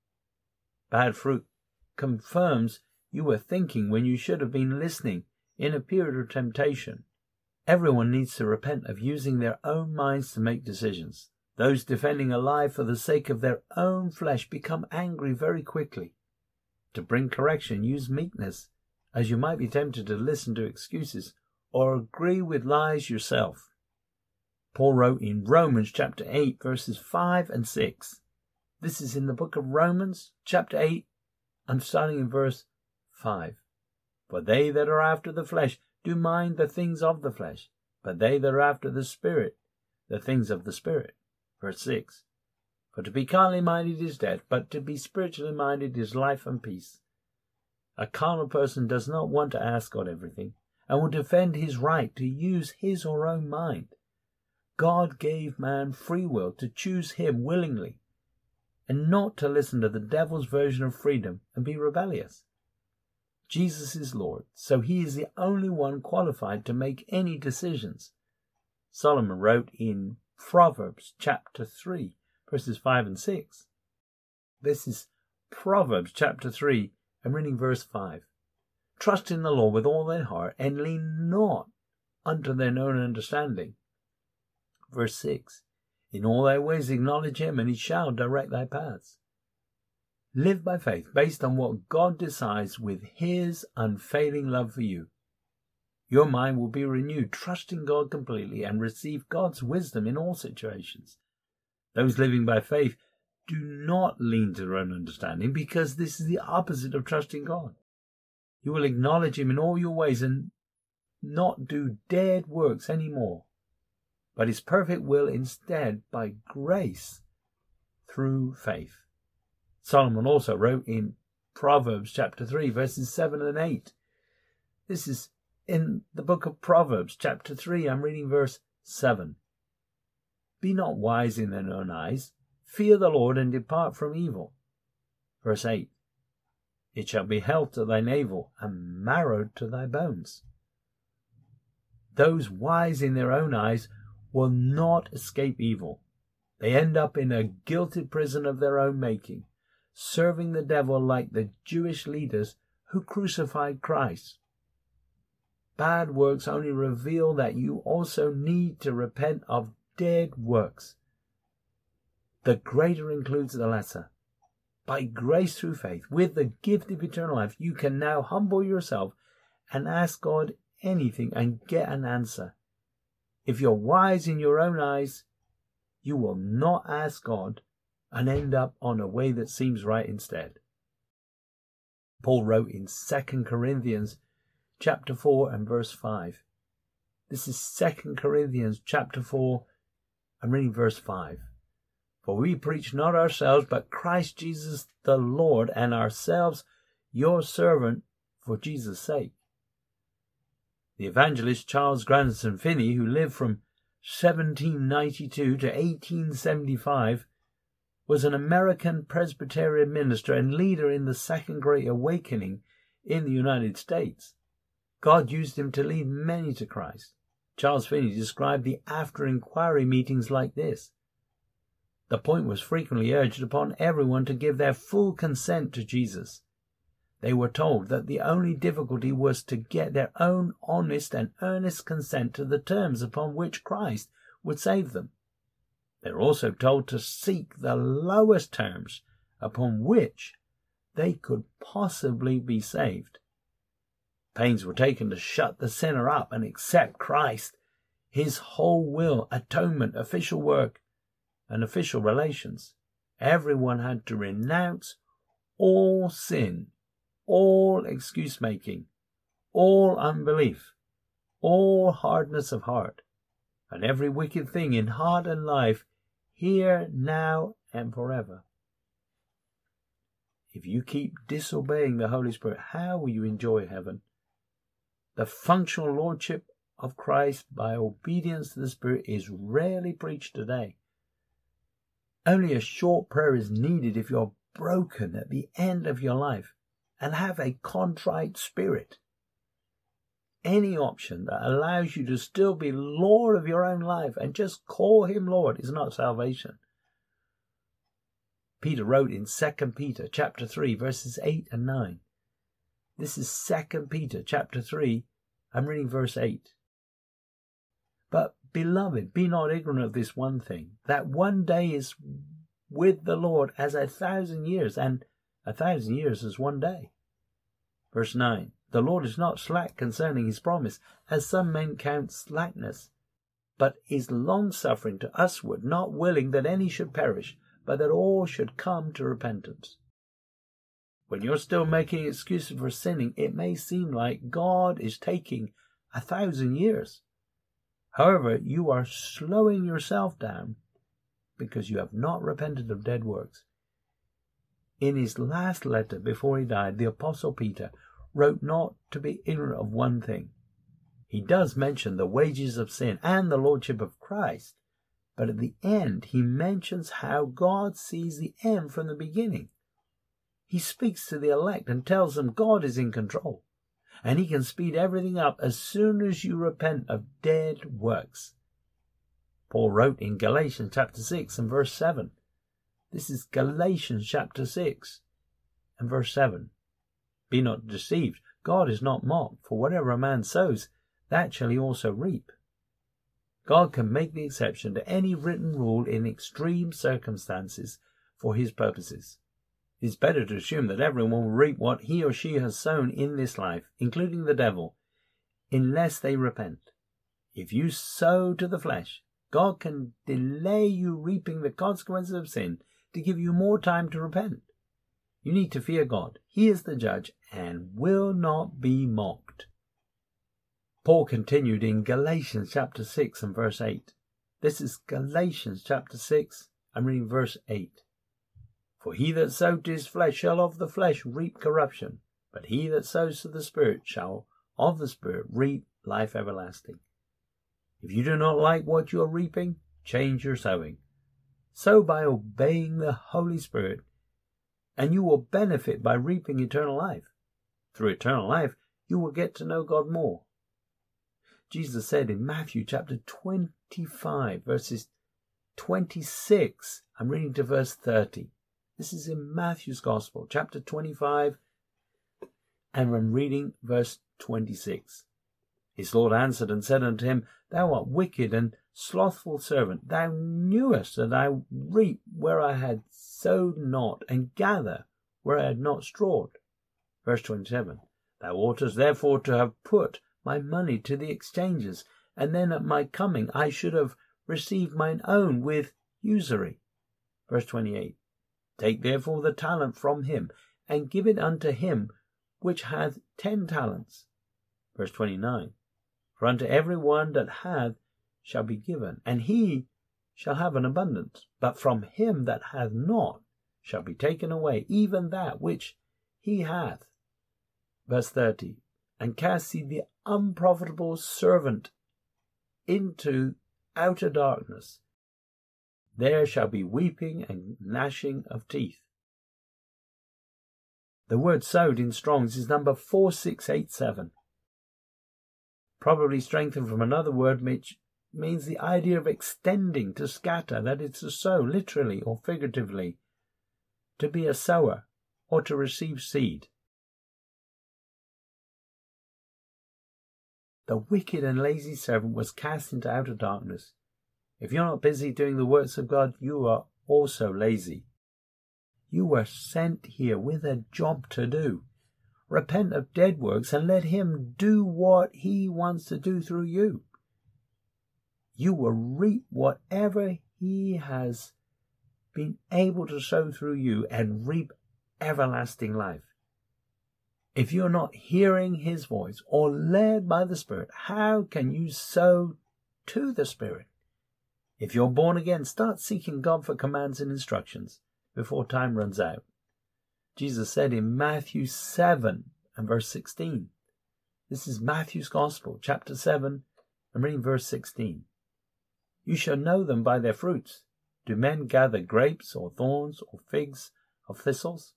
Speaker 1: Bad fruit confirms you were thinking when you should have been listening in a period of temptation. Everyone needs to repent of using their own minds to make decisions. Those defending a lie for the sake of their own flesh become angry very quickly. To bring correction, use meekness, as you might be tempted to listen to excuses or agree with lies yourself. Paul wrote in Romans chapter eight, verses five and six. This is in the book of Romans chapter eight. I'm starting in verse five. For they that are after the flesh do mind the things of the flesh, but they that are after the Spirit, the things of the Spirit. Verse six. For to be carnally minded is death, but to be spiritually minded is life and peace. A carnal person does not want to ask God everything, and will defend his right to use his or her own mind. God gave man free will to choose him willingly, and not to listen to the devil's version of freedom and be rebellious. Jesus is Lord, so he is the only one qualified to make any decisions. Solomon wrote in Proverbs chapter three, verses five and six. This is Proverbs chapter three, and reading verse five. Trust in the Lord with all their heart, and lean not unto their own understanding. verse six. In all thy ways acknowledge him, and he shall direct thy paths. Live by faith, based on what God decides with his unfailing love for you. Your mind will be renewed, trusting God completely, and receive God's wisdom in all situations. Those living by faith do not lean to their own understanding, because this is the opposite of trusting God. You will acknowledge him in all your ways and not do dead works anymore, but his perfect will instead by grace through faith. Solomon also wrote in Proverbs chapter three, verses seven and eight. This is in the book of Proverbs chapter three. I'm reading verse seven. Be not wise in thine own eyes. Fear the Lord and depart from evil. Verse eight. It shall be health to thy navel and marrow to thy bones. Those wise in their own eyes will not escape evil. They end up in a guilty prison of their own making, serving the devil like the Jewish leaders who crucified Christ. Bad works only reveal that you also need to repent of dead works. The greater includes the lesser. By grace through faith, with the gift of eternal life, you can now humble yourself and ask God anything and get an answer. If you're wise in your own eyes, you will not ask God and end up on a way that seems right instead. Paul wrote in Second Corinthians chapter four and verse five. This is Second Corinthians chapter four, I'm reading verse five. For we preach not ourselves, but Christ Jesus the Lord, and ourselves your servant for Jesus' sake. The evangelist Charles Grandison Finney, who lived from seventeen ninety-two to eighteen seventy-five, was an American Presbyterian minister and leader in the Second Great Awakening in the United States. God used him to lead many to Christ. Charles Finney described the after-inquiry meetings like this. The point was frequently urged upon everyone to give their full consent to Jesus. They were told that the only difficulty was to get their own honest and earnest consent to the terms upon which Christ would save them. They were also told to seek the lowest terms upon which they could possibly be saved. Pains were taken to shut the sinner up and accept Christ, his whole will, atonement, official work, and official relations. Everyone had to renounce all sin, all excuse-making, all unbelief, all hardness of heart, and every wicked thing in heart and life, here, now, and forever. If you keep disobeying the Holy Spirit, how will you enjoy heaven? The functional lordship of Christ by obedience to the Spirit is rarely preached today. Only a short prayer is needed if you're broken at the end of your life and have a contrite spirit. Any option that allows you to still be Lord of your own life and just call him Lord is not salvation. Peter wrote in Second Peter chapter three, verses eight and nine. This is Second Peter chapter three, I'm reading verse eight. But, beloved, be not ignorant of this one thing, that one day is with the Lord as a thousand years, and a thousand years as one day. Verse nine. The Lord is not slack concerning his promise, as some men count slackness, but is longsuffering to usward, not willing that any should perish, but that all should come to repentance. When you're still making excuses for sinning, it may seem like God is taking a thousand years. However, you are slowing yourself down because you have not repented of dead works. In his last letter before he died, the Apostle Peter wrote not to be ignorant of one thing. He does mention the wages of sin and the lordship of Christ, but at the end he mentions how God sees the end from the beginning. He speaks to the elect and tells them God is in control, and he can speed everything up as soon as you repent of dead works. Paul wrote in Galatians chapter six and verse seven. This is Galatians chapter six and verse seven. Be not deceived, God is not mocked, for whatever a man sows, that shall he also reap. God can make the exception to any written rule in extreme circumstances for his purposes. It is better to assume that everyone will reap what he or she has sown in this life, including the devil, unless they repent. If you sow to the flesh, God can delay you reaping the consequences of sin to give you more time to repent. You need to fear God. He is the judge and will not be mocked. Paul continued in Galatians chapter six and verse eight. This is Galatians chapter six. I'm reading verse eight. For he that sowed to his flesh shall of the flesh reap corruption, but he that sows to the Spirit shall of the Spirit reap life everlasting. If you do not like what you are reaping, change your sowing. Sow by obeying the Holy Spirit, and you will benefit by reaping eternal life. Through eternal life, you will get to know God more. Jesus said in Matthew chapter twenty-five, verses twenty-six, I'm reading to verse thirty. This is in Matthew's Gospel, chapter twenty-five, and I'm reading verse twenty-six. His Lord answered and said unto him, Thou art wicked and slothful servant. Thou knewest that I reap where I had sowed not, and gather where I had not strawed. Verse twenty-seven. Thou oughtest therefore to have put my money to the exchanges, and then at my coming I should have received mine own with usury. Verse twenty-eight. Take therefore the talent from him, and give it unto him which hath ten talents. Verse twenty-nine. For unto every one that hath shall be given, and he shall have an abundance. But from him that hath not shall be taken away even that which he hath. Verse thirty. And cast ye the unprofitable servant into outer darkness. There shall be weeping and gnashing of teeth. The word sowed in Strong's is number four six eight seven. Probably strengthened from another word which means the idea of extending, to scatter, that is to sow, literally or figuratively, to be a sower, or to receive seed. The wicked and lazy servant was cast into outer darkness. If you're not busy doing the works of God, you are also lazy. You were sent here with a job to do. Repent of dead works and let him do what he wants to do through you. You will reap whatever he has been able to sow through you and reap everlasting life. If you're not hearing his voice or led by the Spirit, how can you sow to the Spirit? If you're born again, start seeking God for commands and instructions before time runs out. Jesus said in Matthew seven and verse sixteen. This is Matthew's Gospel, chapter seven, and reading verse sixteen. You shall know them by their fruits. Do men gather grapes or thorns or figs of thistles?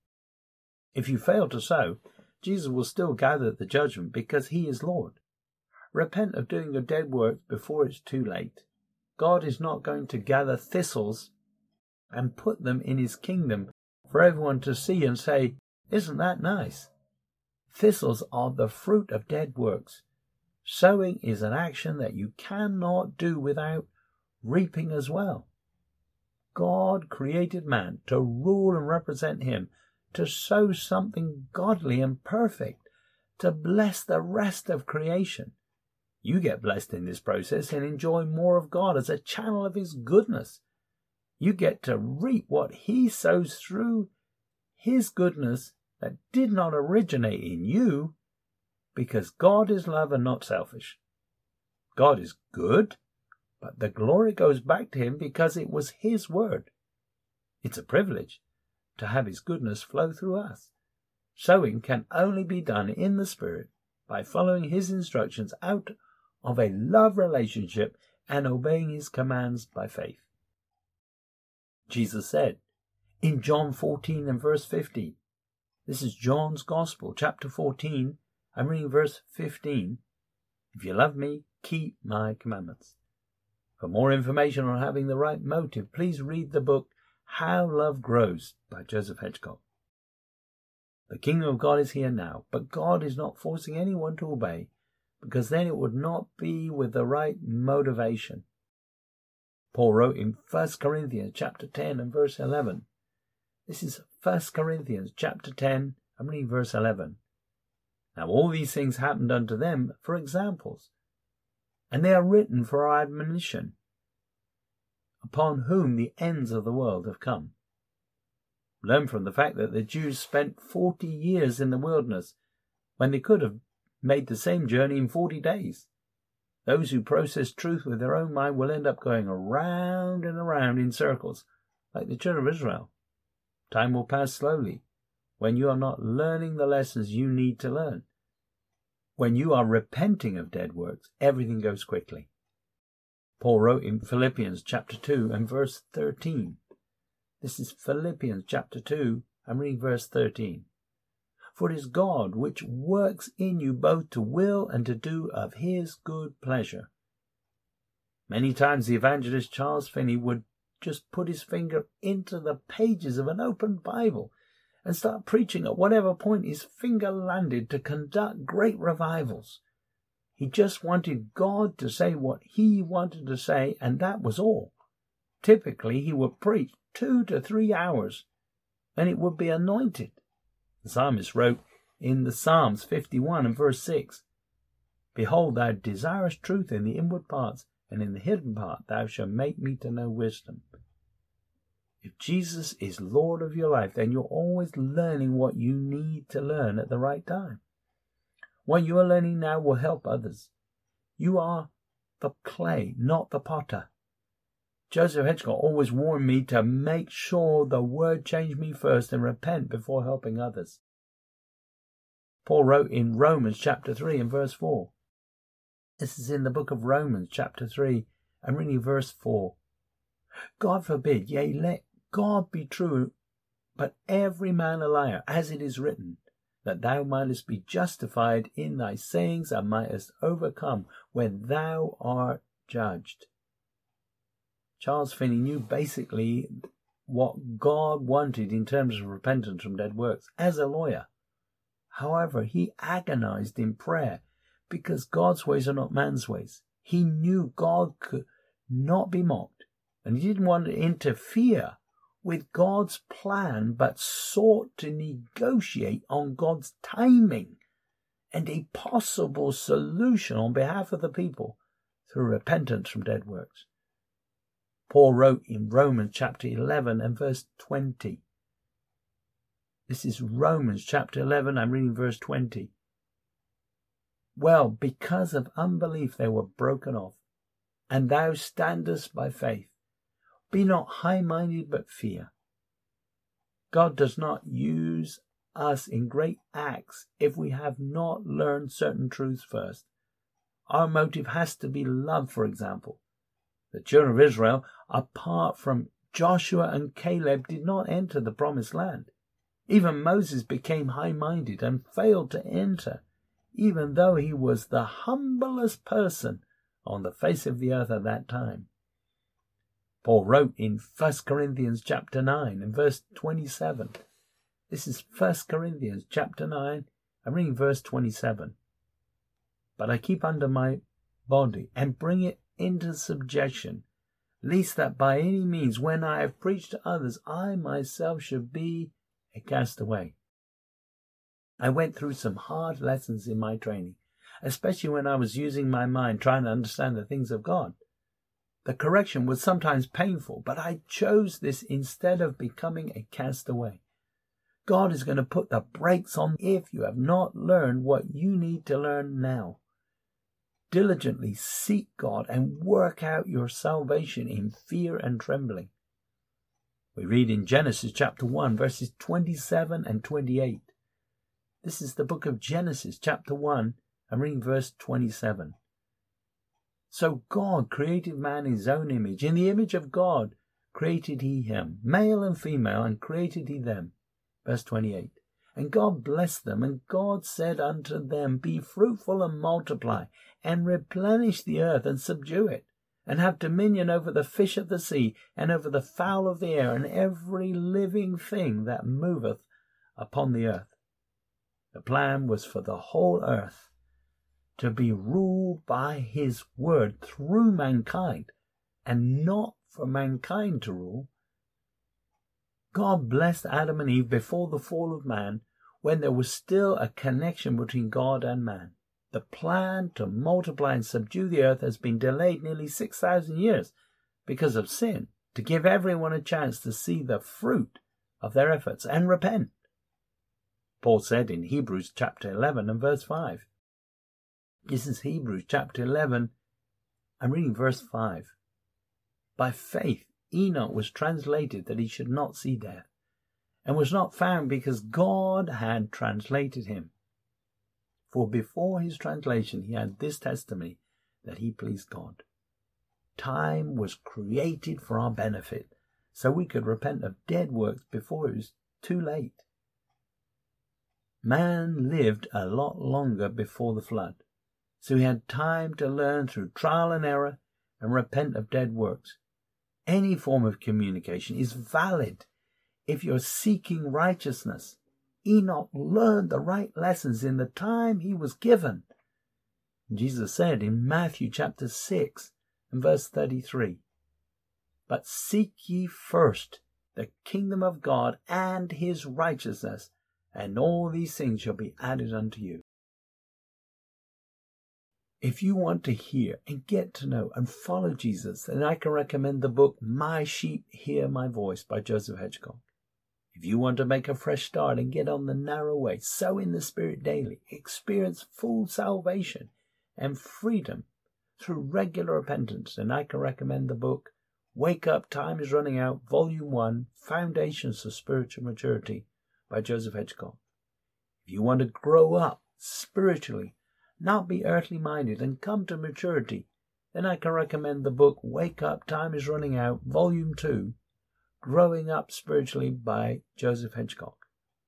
Speaker 1: If you fail to sow, Jesus will still gather at the judgment because he is Lord. Repent of doing your dead works before it's too late. God is not going to gather thistles and put them in his kingdom for everyone to see and say, isn't that nice? Thistles are the fruit of dead works. Sowing is an action that you cannot do without reaping as well. God created man to rule and represent him, to sow something godly and perfect, to bless the rest of creation. You get blessed in this process and enjoy more of God as a channel of his goodness. You get to reap what he sows through his goodness that did not originate in you, because God is love and not selfish. God is good, but the glory goes back to him because it was his word. It's a privilege to have his goodness flow through us. Sowing can only be done in the Spirit by following his instructions out of a love relationship and obeying his commands by faith. Jesus said in John fourteen and verse fifteen, this is John's Gospel, chapter fourteen, I'm reading verse fifteen, if you love me, keep my commandments. For more information on having the right motive, please read the book How Love Grows by Joseph Hedgecock. The kingdom of God is here now, but God is not forcing anyone to obey, because then it would not be with the right motivation. Paul wrote in First Corinthians chapter ten and verse eleven. This is First Corinthians chapter ten, I'm reading verse eleven. Now all these things happened unto them for examples, and they are written for our admonition, upon whom the ends of the world have come. Learn from the fact that the Jews spent forty years in the wilderness when they could have made the same journey in forty days. Those who process truth with their own mind will end up going around and around in circles, like the children of Israel. Time will pass slowly when you are not learning the lessons you need to learn. When you are repenting of dead works, everything goes quickly. Paul wrote in Philippians chapter two and verse thirteen. This is Philippians chapter two, I'm reading verse thirteen. For it is God which works in you both to will and to do of his good pleasure. Many times the evangelist Charles Finney would just put his finger into the pages of an open Bible and start preaching at whatever point his finger landed to conduct great revivals. He just wanted God to say what he wanted to say, and that was all. Typically, he would preach two to three hours, and it would be anointed. The psalmist wrote in the Psalms fifty-one and verse six, Behold, thou desirest truth in the inward parts, and in the hidden part thou shalt make me to know wisdom. If Jesus is Lord of your life, then you're always learning what you need to learn at the right time. What you are learning now will help others. You are the clay, not the potter. Joseph Hitchcock always warned me to make sure the word changed me first and repent before helping others. Paul wrote in Romans chapter three and verse four. This is in the book of Romans chapter three and reading verse four. God forbid, yea, let God be true, but every man a liar, as it is written, that thou mightest be justified in thy sayings and mightest overcome when thou art judged. Charles Finney knew basically what God wanted in terms of repentance from dead works as a lawyer. However, he agonized in prayer because God's ways are not man's ways. He knew God could not be mocked, and he didn't want to interfere with God's plan, but sought to negotiate on God's timing and a possible solution on behalf of the people through repentance from dead works. Paul wrote in Romans chapter eleven and verse twenty. This is Romans chapter eleven, I'm reading verse twenty. Well, because of unbelief they were broken off, and thou standest by faith. Be not high-minded, but fear. God does not use us in great acts if we have not learned certain truths first. Our motive has to be love, for example. The children of Israel, apart from Joshua and Caleb, did not enter the promised land. Even Moses became high-minded and failed to enter, even though he was the humblest person on the face of the earth at that time. Paul wrote in First Corinthians chapter nine and verse twenty-seven. This is First Corinthians chapter nine, I'm reading verse twenty-seven. But I keep under my body and bring it into subjection, lest that by any means, when I have preached to others, I myself should be a castaway. I went through some hard lessons in my training, especially when I was using my mind trying to understand the things of God. The correction was sometimes painful, but I chose this instead of becoming a castaway. God is going to put the brakes on if you have not learned what you need to learn now. Diligently seek God and work out your salvation in fear and trembling. We read in Genesis chapter one, verses twenty-seven and twenty-eight. This is the book of Genesis chapter one, I'm reading verse twenty-seven. So God created man in his own image. In the image of God created he him. Male and female, and created he them. Verse twenty-eight. And God blessed them, and God said unto them, Be fruitful and multiply, and replenish the earth, and subdue it, and have dominion over the fish of the sea, and over the fowl of the air, and every living thing that moveth upon the earth. The plan was for the whole earth to be ruled by his word through mankind and not for mankind to rule. God blessed Adam and Eve before the fall of man, when there was still a connection between God and man. The plan to multiply and subdue the earth has been delayed nearly six thousand years because of sin, to give everyone a chance to see the fruit of their efforts and repent. Paul said in Hebrews chapter eleven and verse five. This is Hebrews chapter eleven. I'm reading verse five. By faith Enoch was translated that he should not see death, and was not found because God had translated him. For before his translation he had this testimony, that he pleased God. Time was created for our benefit, so we could repent of dead works before it was too late. Man lived a lot longer before the flood, so he had time to learn through trial and error and repent of dead works. Any form of communication is valid if you're seeking righteousness. Enoch learned the right lessons in the time he was given. Jesus said in Matthew chapter six and verse thirty-three, "But seek ye first the kingdom of God and his righteousness, and all these things shall be added unto you." If you want to hear and get to know and follow Jesus, then I can recommend the book My Sheep Hear My Voice by Joseph Hedgecock. If you want to make a fresh start and get on the narrow way, sow in the Spirit daily, experience full salvation and freedom through regular repentance, then I can recommend the book Wake Up, Time is Running Out, Volume one, Foundations for Spiritual Maturity by Joseph Hedgecock. If you want to grow up spiritually, not be earthly minded, and come to maturity, then I can recommend the book Wake Up, Time is Running Out, Volume two, Growing Up Spiritually by Joseph Hedgecock.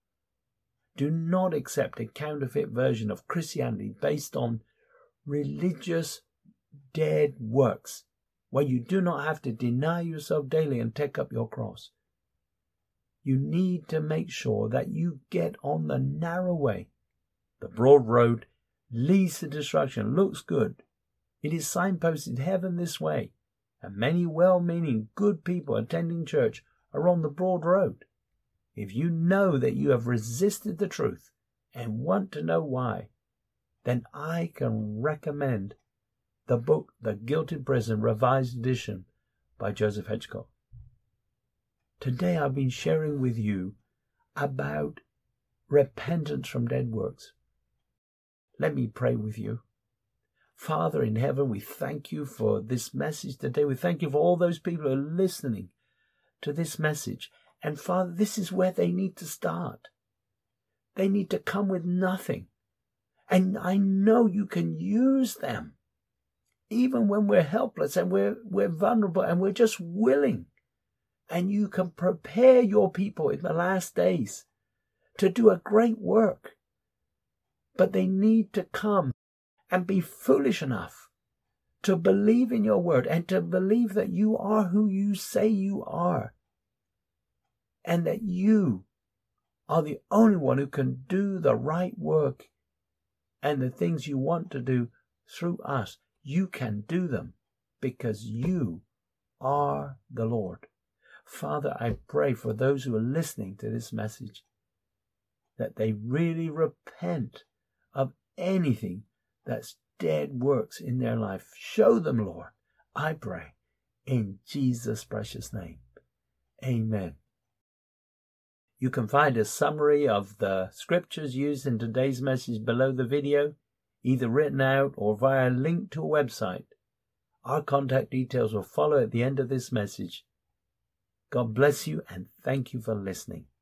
Speaker 1: Do not accept a counterfeit version of Christianity based on religious dead works, where you do not have to deny yourself daily and take up your cross. You need to make sure that you get on the narrow way. The broad road leads to destruction, looks good. It is signposted heaven this way, and many well-meaning good people attending church are on the broad road. If you know that you have resisted the truth and want to know why, then I can recommend the book The Guilty Prison, Revised Edition by Joseph Hedgecock. Today I've been sharing with you about repentance from dead works. Let me pray with you. Father in heaven, we thank you for this message today. We thank you for all those people who are listening to this message. And Father, this is where they need to start. They need to come with nothing. And I know you can use them, even when we're helpless and we're, we're vulnerable and we're just willing. And you can prepare your people in the last days to do a great work. But they need to come and be foolish enough to believe in your word and to believe that you are who you say you are, and that you are the only one who can do the right work and the things you want to do through us. You can do them because you are the Lord. Father, I pray for those who are listening to this message that they really repent of anything that's dead works in their life. Show them, Lord, I pray, in Jesus' precious name. Amen. You can find a summary of the scriptures used in today's message below the video, either written out or via a link to a website. Our contact details will follow at the end of this message. God bless you and thank you for listening.